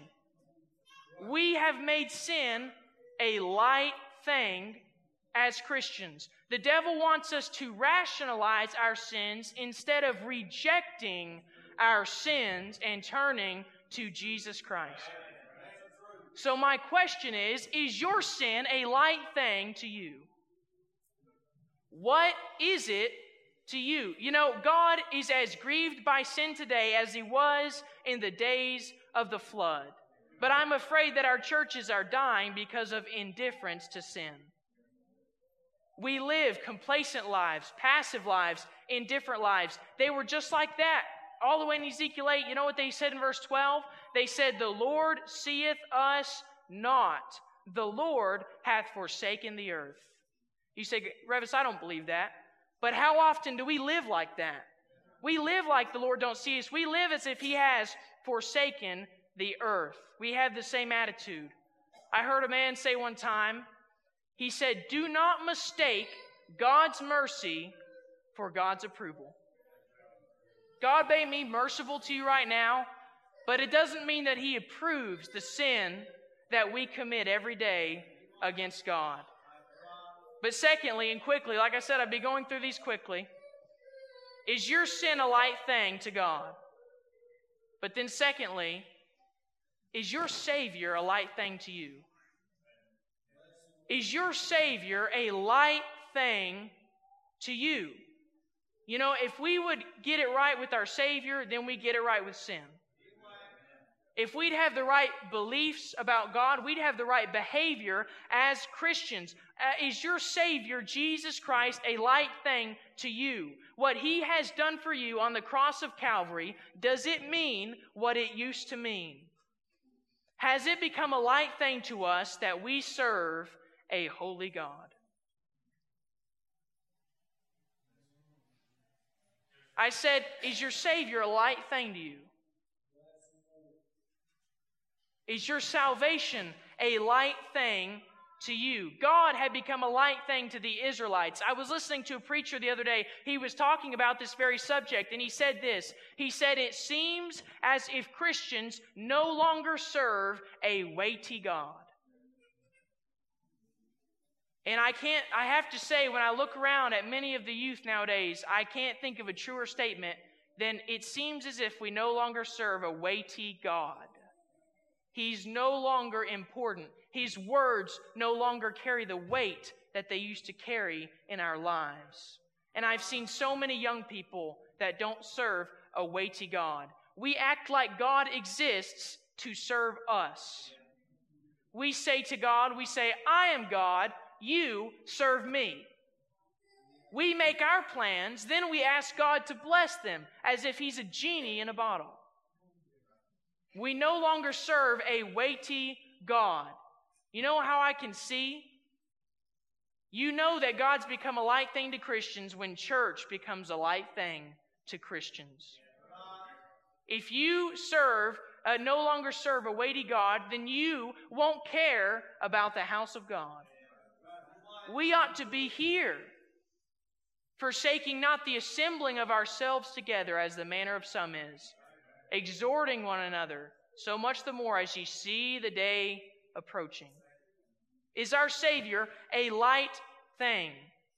We have made sin a light thing as Christians. The devil wants us to rationalize our sins instead of rejecting our sins and turning to Jesus Christ. So my question is your sin a light thing to you? What is it to you? You know, God is as grieved by sin today as He was in the days of the flood. But I'm afraid that our churches are dying because of indifference to sin. We live complacent lives, passive lives, indifferent lives. They were just like that. All the way in Ezekiel 8, you know what they said in verse 12? They said, "The Lord seeth us not. The Lord hath forsaken the earth." You say, "Revis, I don't believe that." But how often do we live like that? We live like the Lord don't see us. We live as if He has forsaken the earth. We have the same attitude. I heard a man say one time, he said, "Do not mistake God's mercy for God's approval." God may be merciful to you right now, but it doesn't mean that He approves the sin that we commit every day against God. But secondly, and quickly, like I said, I'll be going through these quickly. Is your sin a light thing to God? But then secondly, is your Savior a light thing to you? Is your Savior a light thing to you? You know, if we would get it right with our Savior, then we get it right with sin. If we'd have the right beliefs about God, we'd have the right behavior as Christians. Is your Savior, Jesus Christ, a light thing to you? What He has done for you on the cross of Calvary, does it mean what it used to mean? Has it become a light thing to us that we serve a holy God? I said, is your Savior a light thing to you? Is your salvation a light thing to you? God had become a light thing to the Israelites. I was listening to a preacher the other day. He was talking about this very subject, and he said this. He said, "It seems as if Christians no longer serve a weighty God." And I have to say, when I look around at many of the youth nowadays, I can't think of a truer statement than it seems as if we no longer serve a weighty God. He's no longer important. His words no longer carry the weight that they used to carry in our lives. And I've seen so many young people that don't serve a weighty God. We act like God exists to serve us. We say to God, we say, "I am God, you serve me." We make our plans, then we ask God to bless them as if He's a genie in a bottle. We no longer serve a weighty God. You know how I can see? You know that God's become a light thing to Christians when church becomes a light thing to Christians. If you no longer serve a weighty God, then you won't care about the house of God. We ought to be here, forsaking not the assembling of ourselves together as the manner of some is, exhorting one another, so much the more as ye see the day approaching. Is our Savior a light thing?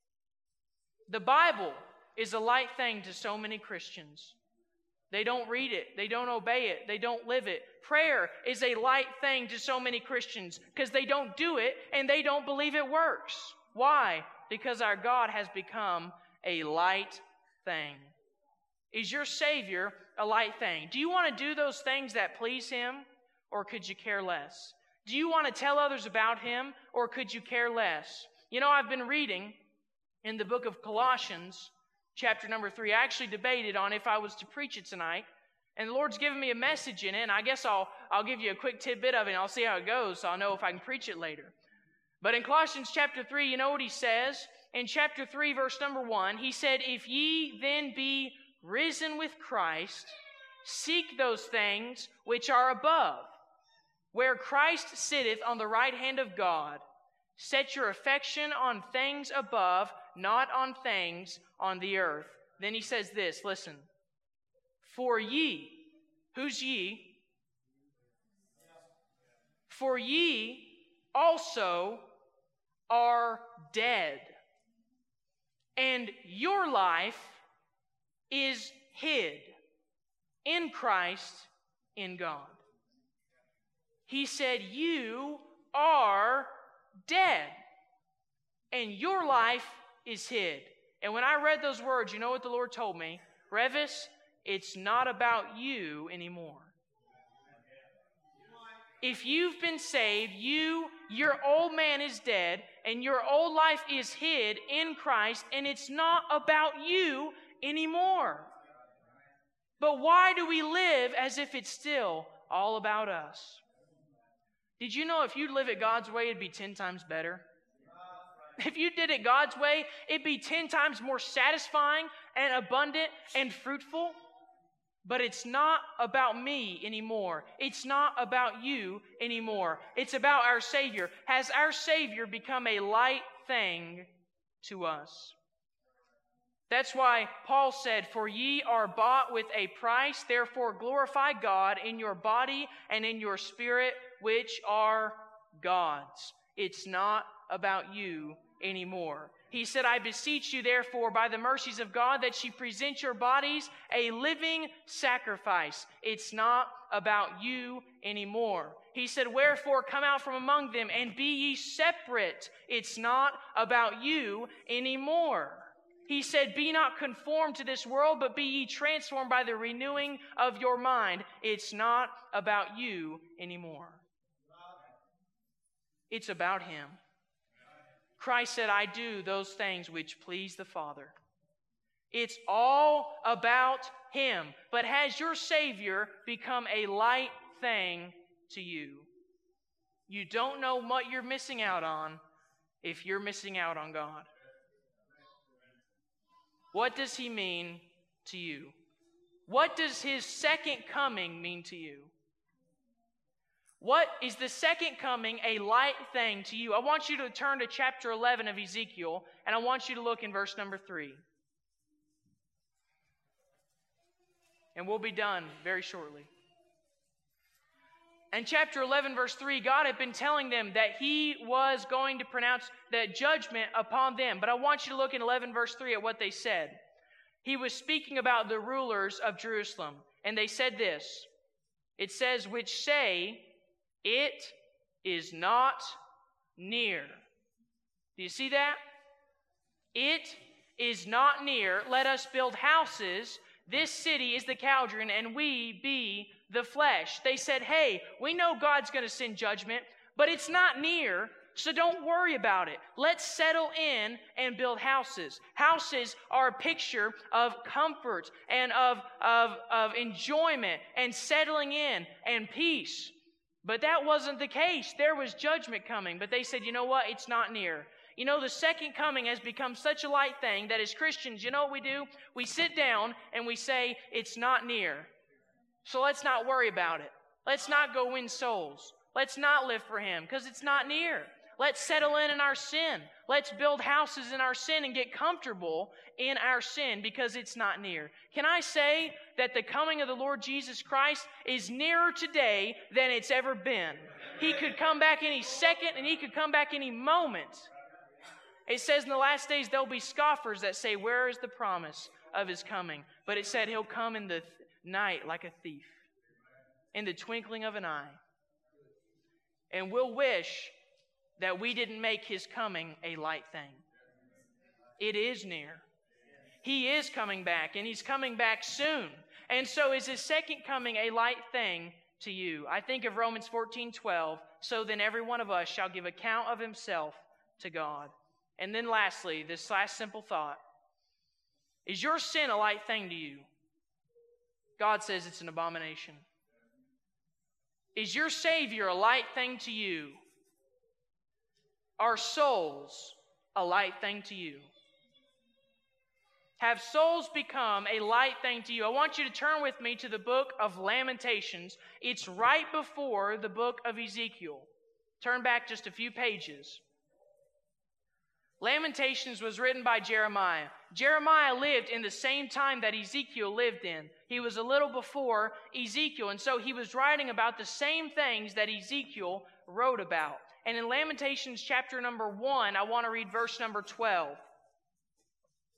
The Bible is a light thing to so many Christians. They don't read it. They don't obey it. They don't live it. Prayer is a light thing to so many Christians because they don't do it and they don't believe it works. Why? Because our God has become a light thing. Is your Savior a light thing? Do you want to do those things that please Him, or could you care less? Do you want to tell others about Him, or could you care less? You know, I've been reading in the book of Colossians, chapter number 3. I actually debated on if I was to preach it tonight, and the Lord's given me a message in it, and I guess I'll give you a quick tidbit of it, and I'll see how it goes, so I'll know if I can preach it later. But in Colossians chapter 3, you know what he says? In chapter 3, verse number 1, he said, "If ye then be risen with Christ, seek those things which are above, where Christ sitteth on the right hand of God. Set your affection on things above, not on things on the earth." Then he says this, listen. "For ye," who's ye? "For ye also are dead." And your life is hid in Christ in God. He said, you are dead, and your life is hid. And when I read those words, you know what the Lord told me? Revis, it's not about you anymore. If you've been saved, your old man is dead, and your old life is hid in Christ, and it's not about you anymore. But why do we live as if it's still all about us? Did you know if you live it God's way, it'd be 10 times better? If you did it God's way, it'd be 10 times more satisfying and abundant and fruitful. But it's not about me anymore. It's not about you anymore. It's about our Savior. Has our Savior become a light thing to us? That's why Paul said, for ye are bought with a price, therefore glorify God in your body and in your spirit, which are God's. It's not about you anymore. He said, I beseech you, therefore, by the mercies of God, that ye present your bodies a living sacrifice. It's not about you anymore. He said, wherefore come out from among them and be ye separate. It's not about you anymore. He said, be not conformed to this world, but be ye transformed by the renewing of your mind. It's not about you anymore. It's about Him. Christ said, I do those things which please the Father. It's all about Him. But has your Savior become a light thing to you? You don't know what you're missing out on if you're missing out on God. What does He mean to you? What does His second coming mean to you? What is the second coming a light thing to you? I want you to turn to chapter 11 of Ezekiel, and I want you to look in verse number 3. And we'll be done very shortly. In chapter 11, verse 3, God had been telling them that He was going to pronounce that judgment upon them. But I want you to look in 11, verse 3 at what they said. He was speaking about the rulers of Jerusalem, and they said this. It says, which say, it is not near. Do you see that? It is not near. Let us build houses. This city is the cauldron, and we be the flesh. They said, hey, we know God's going to send judgment, but it's not near, so don't worry about it. Let's settle in and build houses. Houses are a picture of comfort and of enjoyment and settling in and peace. But that wasn't the case. There was judgment coming. But they said, you know what? It's not near. You know, the second coming has become such a light thing that as Christians, you know what we do? We sit down and we say, it's not near. So let's not worry about it. Let's not go win souls. Let's not live for Him because it's not near. Let's settle in our sin. Let's build houses in our sin and get comfortable in our sin because it's not near. Can I say that the coming of the Lord Jesus Christ is nearer today than it's ever been? He could come back any second and He could come back any moment. It says in the last days there'll be scoffers that say, where is the promise of His coming? But it said He'll come in the night like a thief, in the twinkling of an eye. And we'll wish that we didn't make His coming a light thing. It is near. He is coming back, and He's coming back soon. And so is His second coming a light thing to you? I think of Romans 14:12. So then every one of us shall give account of himself to God. And then lastly, this last simple thought. Is your sin a light thing to you? God says it's an abomination. Is your Savior a light thing to you? Are souls a light thing to you? Have souls become a light thing to you? I want you to turn with me to the book of Lamentations. It's right before the book of Ezekiel. Turn back just a few pages. Lamentations was written by Jeremiah. Jeremiah lived in the same time that Ezekiel lived in. He was a little before Ezekiel, and so he was writing about the same things that Ezekiel wrote about. And in Lamentations chapter number 1, I want to read verse number 12.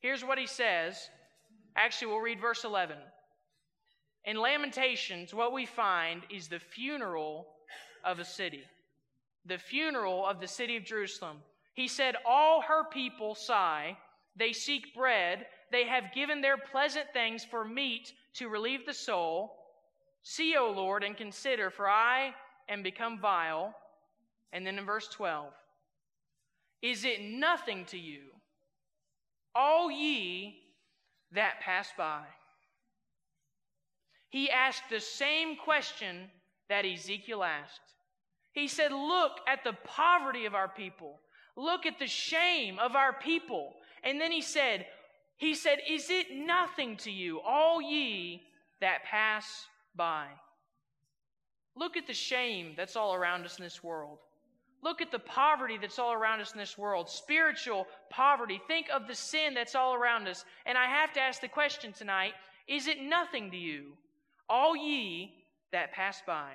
Here's what he says. Actually, we'll read verse 11. In Lamentations, what we find is the funeral of a city. The funeral of the city of Jerusalem. He said, all her people sigh. They seek bread. They have given their pleasant things for meat to relieve the soul. See, O Lord, and consider, for I am become vile. And then in verse 12, is it nothing to you, all ye that pass by? He asked the same question that Ezekiel asked. He said, look at the poverty of our people. Look at the shame of our people. And then he said, is it nothing to you, all ye that pass by? Look at the shame that's all around us in this world. Look at the poverty that's all around us in this world. Spiritual poverty. Think of the sin that's all around us. And I have to ask the question tonight, is it nothing to you, all ye that pass by?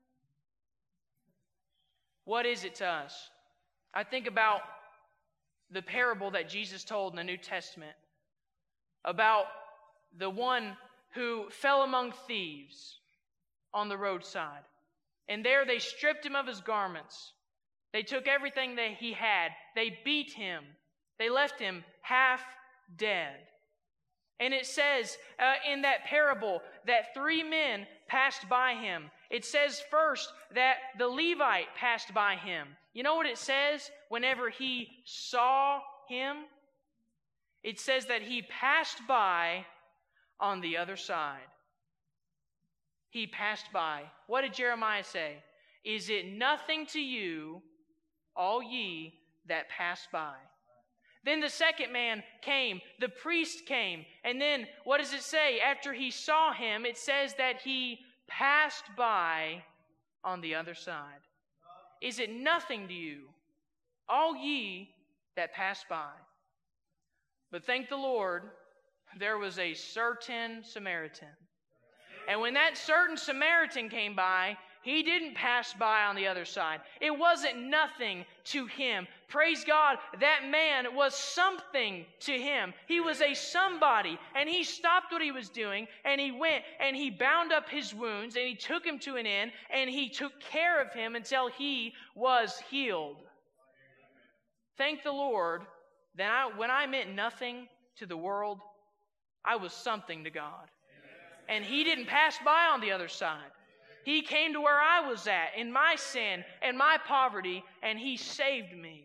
What is it to us? I think about the parable that Jesus told in the New Testament about the one who fell among thieves on the roadside. And there they stripped him of his garments. They took everything that he had. They beat him. They left him half dead. And it says in that parable that 3 men passed by him. It says first that the Levite passed by him. You know what it says whenever he saw him? It says that he passed by on the other side. He passed by. What did Jeremiah say? Is it nothing to you, all ye that pass by? Then the second man came, the priest came, and then what does it say? After he saw him, it says that he passed by on the other side. Is it nothing to you, all ye that pass by? But thank the Lord, there was a certain Samaritan. And when that certain Samaritan came by, he didn't pass by on the other side. It wasn't nothing to him. Praise God, that man was something to him. He was a somebody. And he stopped what he was doing, and he went and he bound up his wounds, and he took him to an inn, and he took care of him until he was healed. Thank the Lord that when I meant nothing to the world, I was something to God. And he didn't pass by on the other side. He came to where I was at in my sin and my poverty, and he saved me.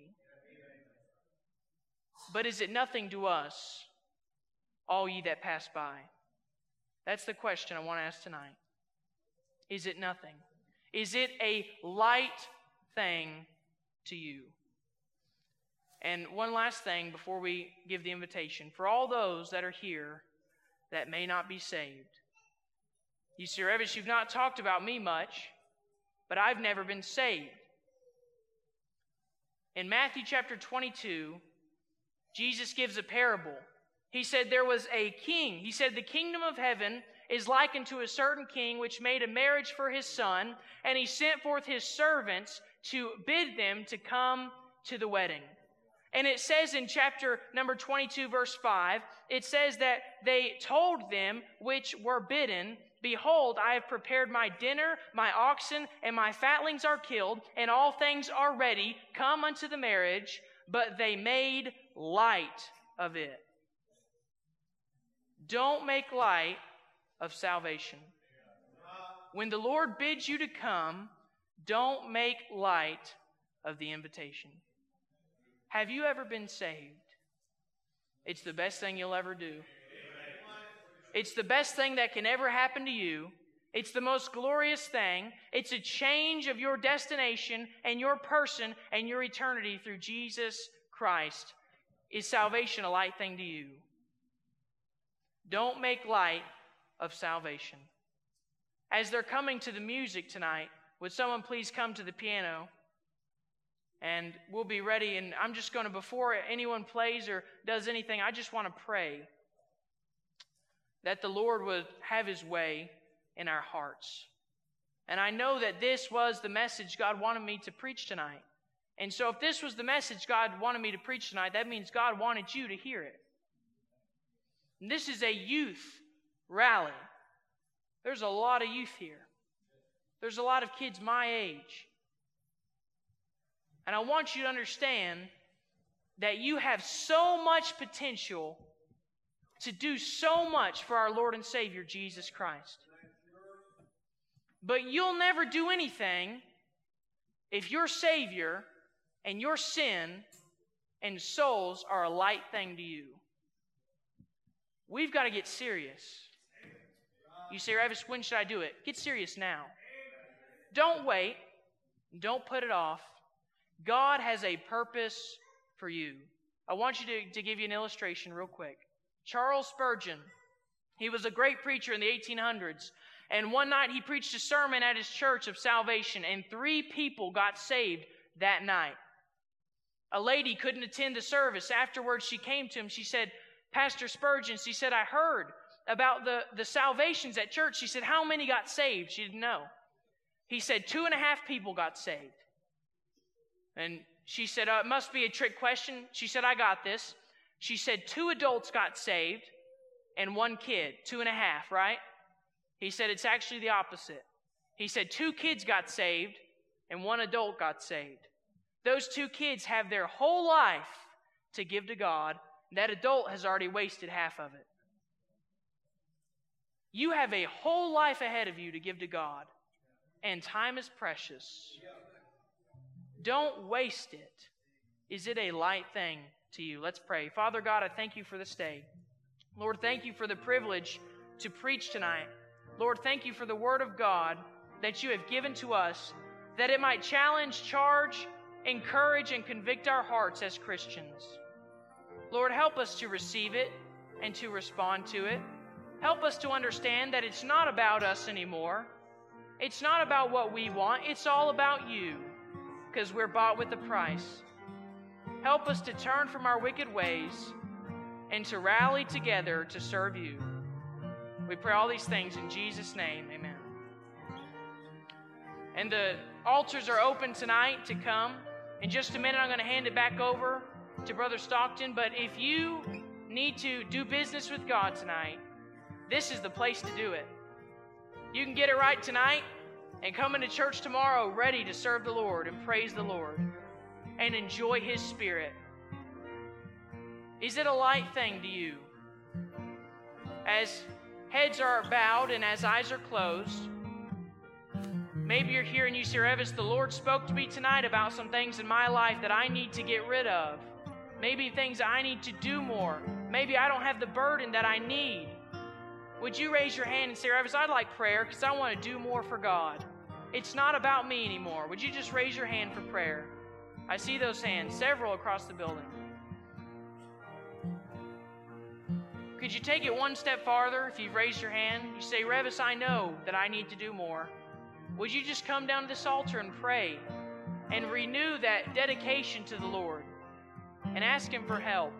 But is it nothing to us, all ye that pass by? That's the question I want to ask tonight. Is it nothing? Is it a light thing to you? And one last thing before we give the invitation. For all those that are here that may not be saved. You see, Revis, you've not talked about me much, but I've never been saved. In Matthew chapter 22, Jesus gives a parable. He said there was a king. He said the kingdom of heaven is likened to a certain king which made a marriage for his son, and he sent forth his servants to bid them to come to the wedding. And it says in chapter number 22, verse 5, it says that they told them which were bidden, behold, I have prepared my dinner, my oxen and my fatlings are killed, and all things are ready. Come unto the marriage. But they made light of it. Don't make light of salvation. When the Lord bids you to come, don't make light of the invitation. Have you ever been saved? It's the best thing you'll ever do. It's the best thing that can ever happen to you. It's the most glorious thing. It's a change of your destination and your person and your eternity through Jesus Christ. Is salvation a light thing to you? Don't make light of salvation. As they're coming to the music tonight, would someone please come to the piano? And we'll be ready. And I'm just going to, before anyone plays or does anything, I just want to pray that the Lord would have His way in our hearts. And I know that this was the message God wanted me to preach tonight. And so if this was the message God wanted me to preach tonight, that means God wanted you to hear it. And this is a youth rally. There's a lot of youth here. There's a lot of kids my age. And I want you to understand that you have so much potential to do so much for our Lord and Savior, Jesus Christ. But you'll never do anything if your Savior and your sin and souls are a light thing to you. We've got to get serious. You say, Revis, when should I do it? Get serious now. Don't wait. Don't put it off. God has a purpose for you. I want you to give you an illustration real quick. Charles Spurgeon, he was a great preacher in the 1800s. And one night he preached a sermon at his church of salvation, and 3 people got saved that night. A lady couldn't attend the service. Afterwards, she came to him. She said, Pastor Spurgeon, she said, I heard about the salvations at church. She said, how many got saved? She didn't know. He said, 2.5 people got saved. And she said, it must be a trick question. She said, I got this. She said, 2 adults got saved and 1 kid, 2.5, right? He said, it's actually the opposite. He said, 2 kids got saved and 1 adult got saved. Those 2 kids have their whole life to give to God. That adult has already wasted half of it. You have a whole life ahead of you to give to God, and time is precious. Don't waste it. Is it a light thing to you? Let's pray. Father God, I thank you for this day. Lord, thank you for the privilege to preach tonight. Lord, thank you for the Word of God that you have given to us, that it might challenge, charge, encourage, and convict our hearts as Christians. Lord, help us to receive it and to respond to it. Help us to understand that it's not about us anymore. It's not about what we want. It's all about you, because we're bought with a price. Help us to turn from our wicked ways and to rally together to serve you. We pray all these things in Jesus' name. Amen. And the altars are open tonight to come. In just a minute, I'm going to hand it back over to Brother Stockton. But if you need to do business with God tonight, this is the place to do it. You can get it right tonight and come into church tomorrow ready to serve the Lord and praise the Lord and enjoy His Spirit. Is it a light thing to you? As heads are bowed and as eyes are closed, maybe you're here and you say, Revis, the Lord spoke to me tonight about some things in my life that I need to get rid of. Maybe things I need to do more. Maybe I don't have the burden that I need. Would you raise your hand and say, Revis, I'd like prayer because I want to do more for God. It's not about me anymore. Would you just raise your hand for prayer? I see those hands, several across the building. Could you take it one step farther if you've raised your hand? You say, Revis, I know that I need to do more. Would you just come down to this altar and pray and renew that dedication to the Lord and ask Him for help?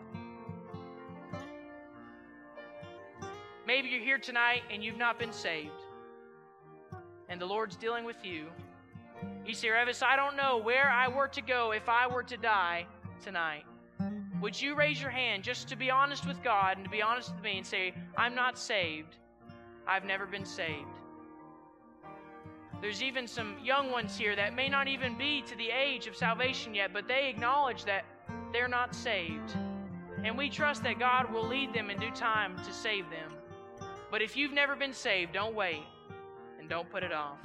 Maybe you're here tonight and you've not been saved, and the Lord's dealing with you. You say, Revis, I don't know where I were to go if I were to die tonight. Would you raise your hand just to be honest with God and to be honest with me and say, I'm not saved. I've never been saved. There's even some young ones here that may not even be to the age of salvation yet, but they acknowledge that they're not saved. And we trust that God will lead them in due time to save them. But if you've never been saved, don't wait and don't put it off.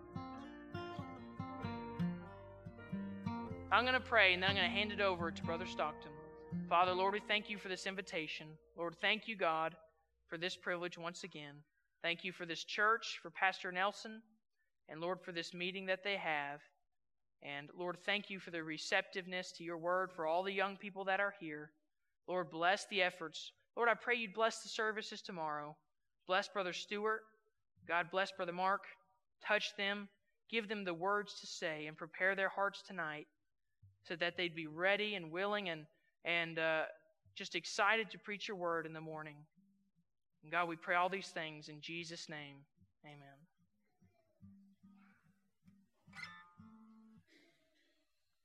I'm going to pray and then I'm going to hand it over to Brother Stockton. Father, Lord, we thank you for this invitation. Lord, thank you, God, for this privilege once again. Thank you for this church, for Pastor Nelson, and Lord, for this meeting that they have. And Lord, thank you for the receptiveness to your word for all the young people that are here. Lord, bless the efforts. Lord, I pray you'd bless the services tomorrow. Bless Brother Stewart. God bless Brother Mark. Touch them. Give them the words to say and prepare their hearts tonight so that they'd be ready and willing and just excited to preach your word in the morning. And God, we pray all these things in Jesus' name. Amen.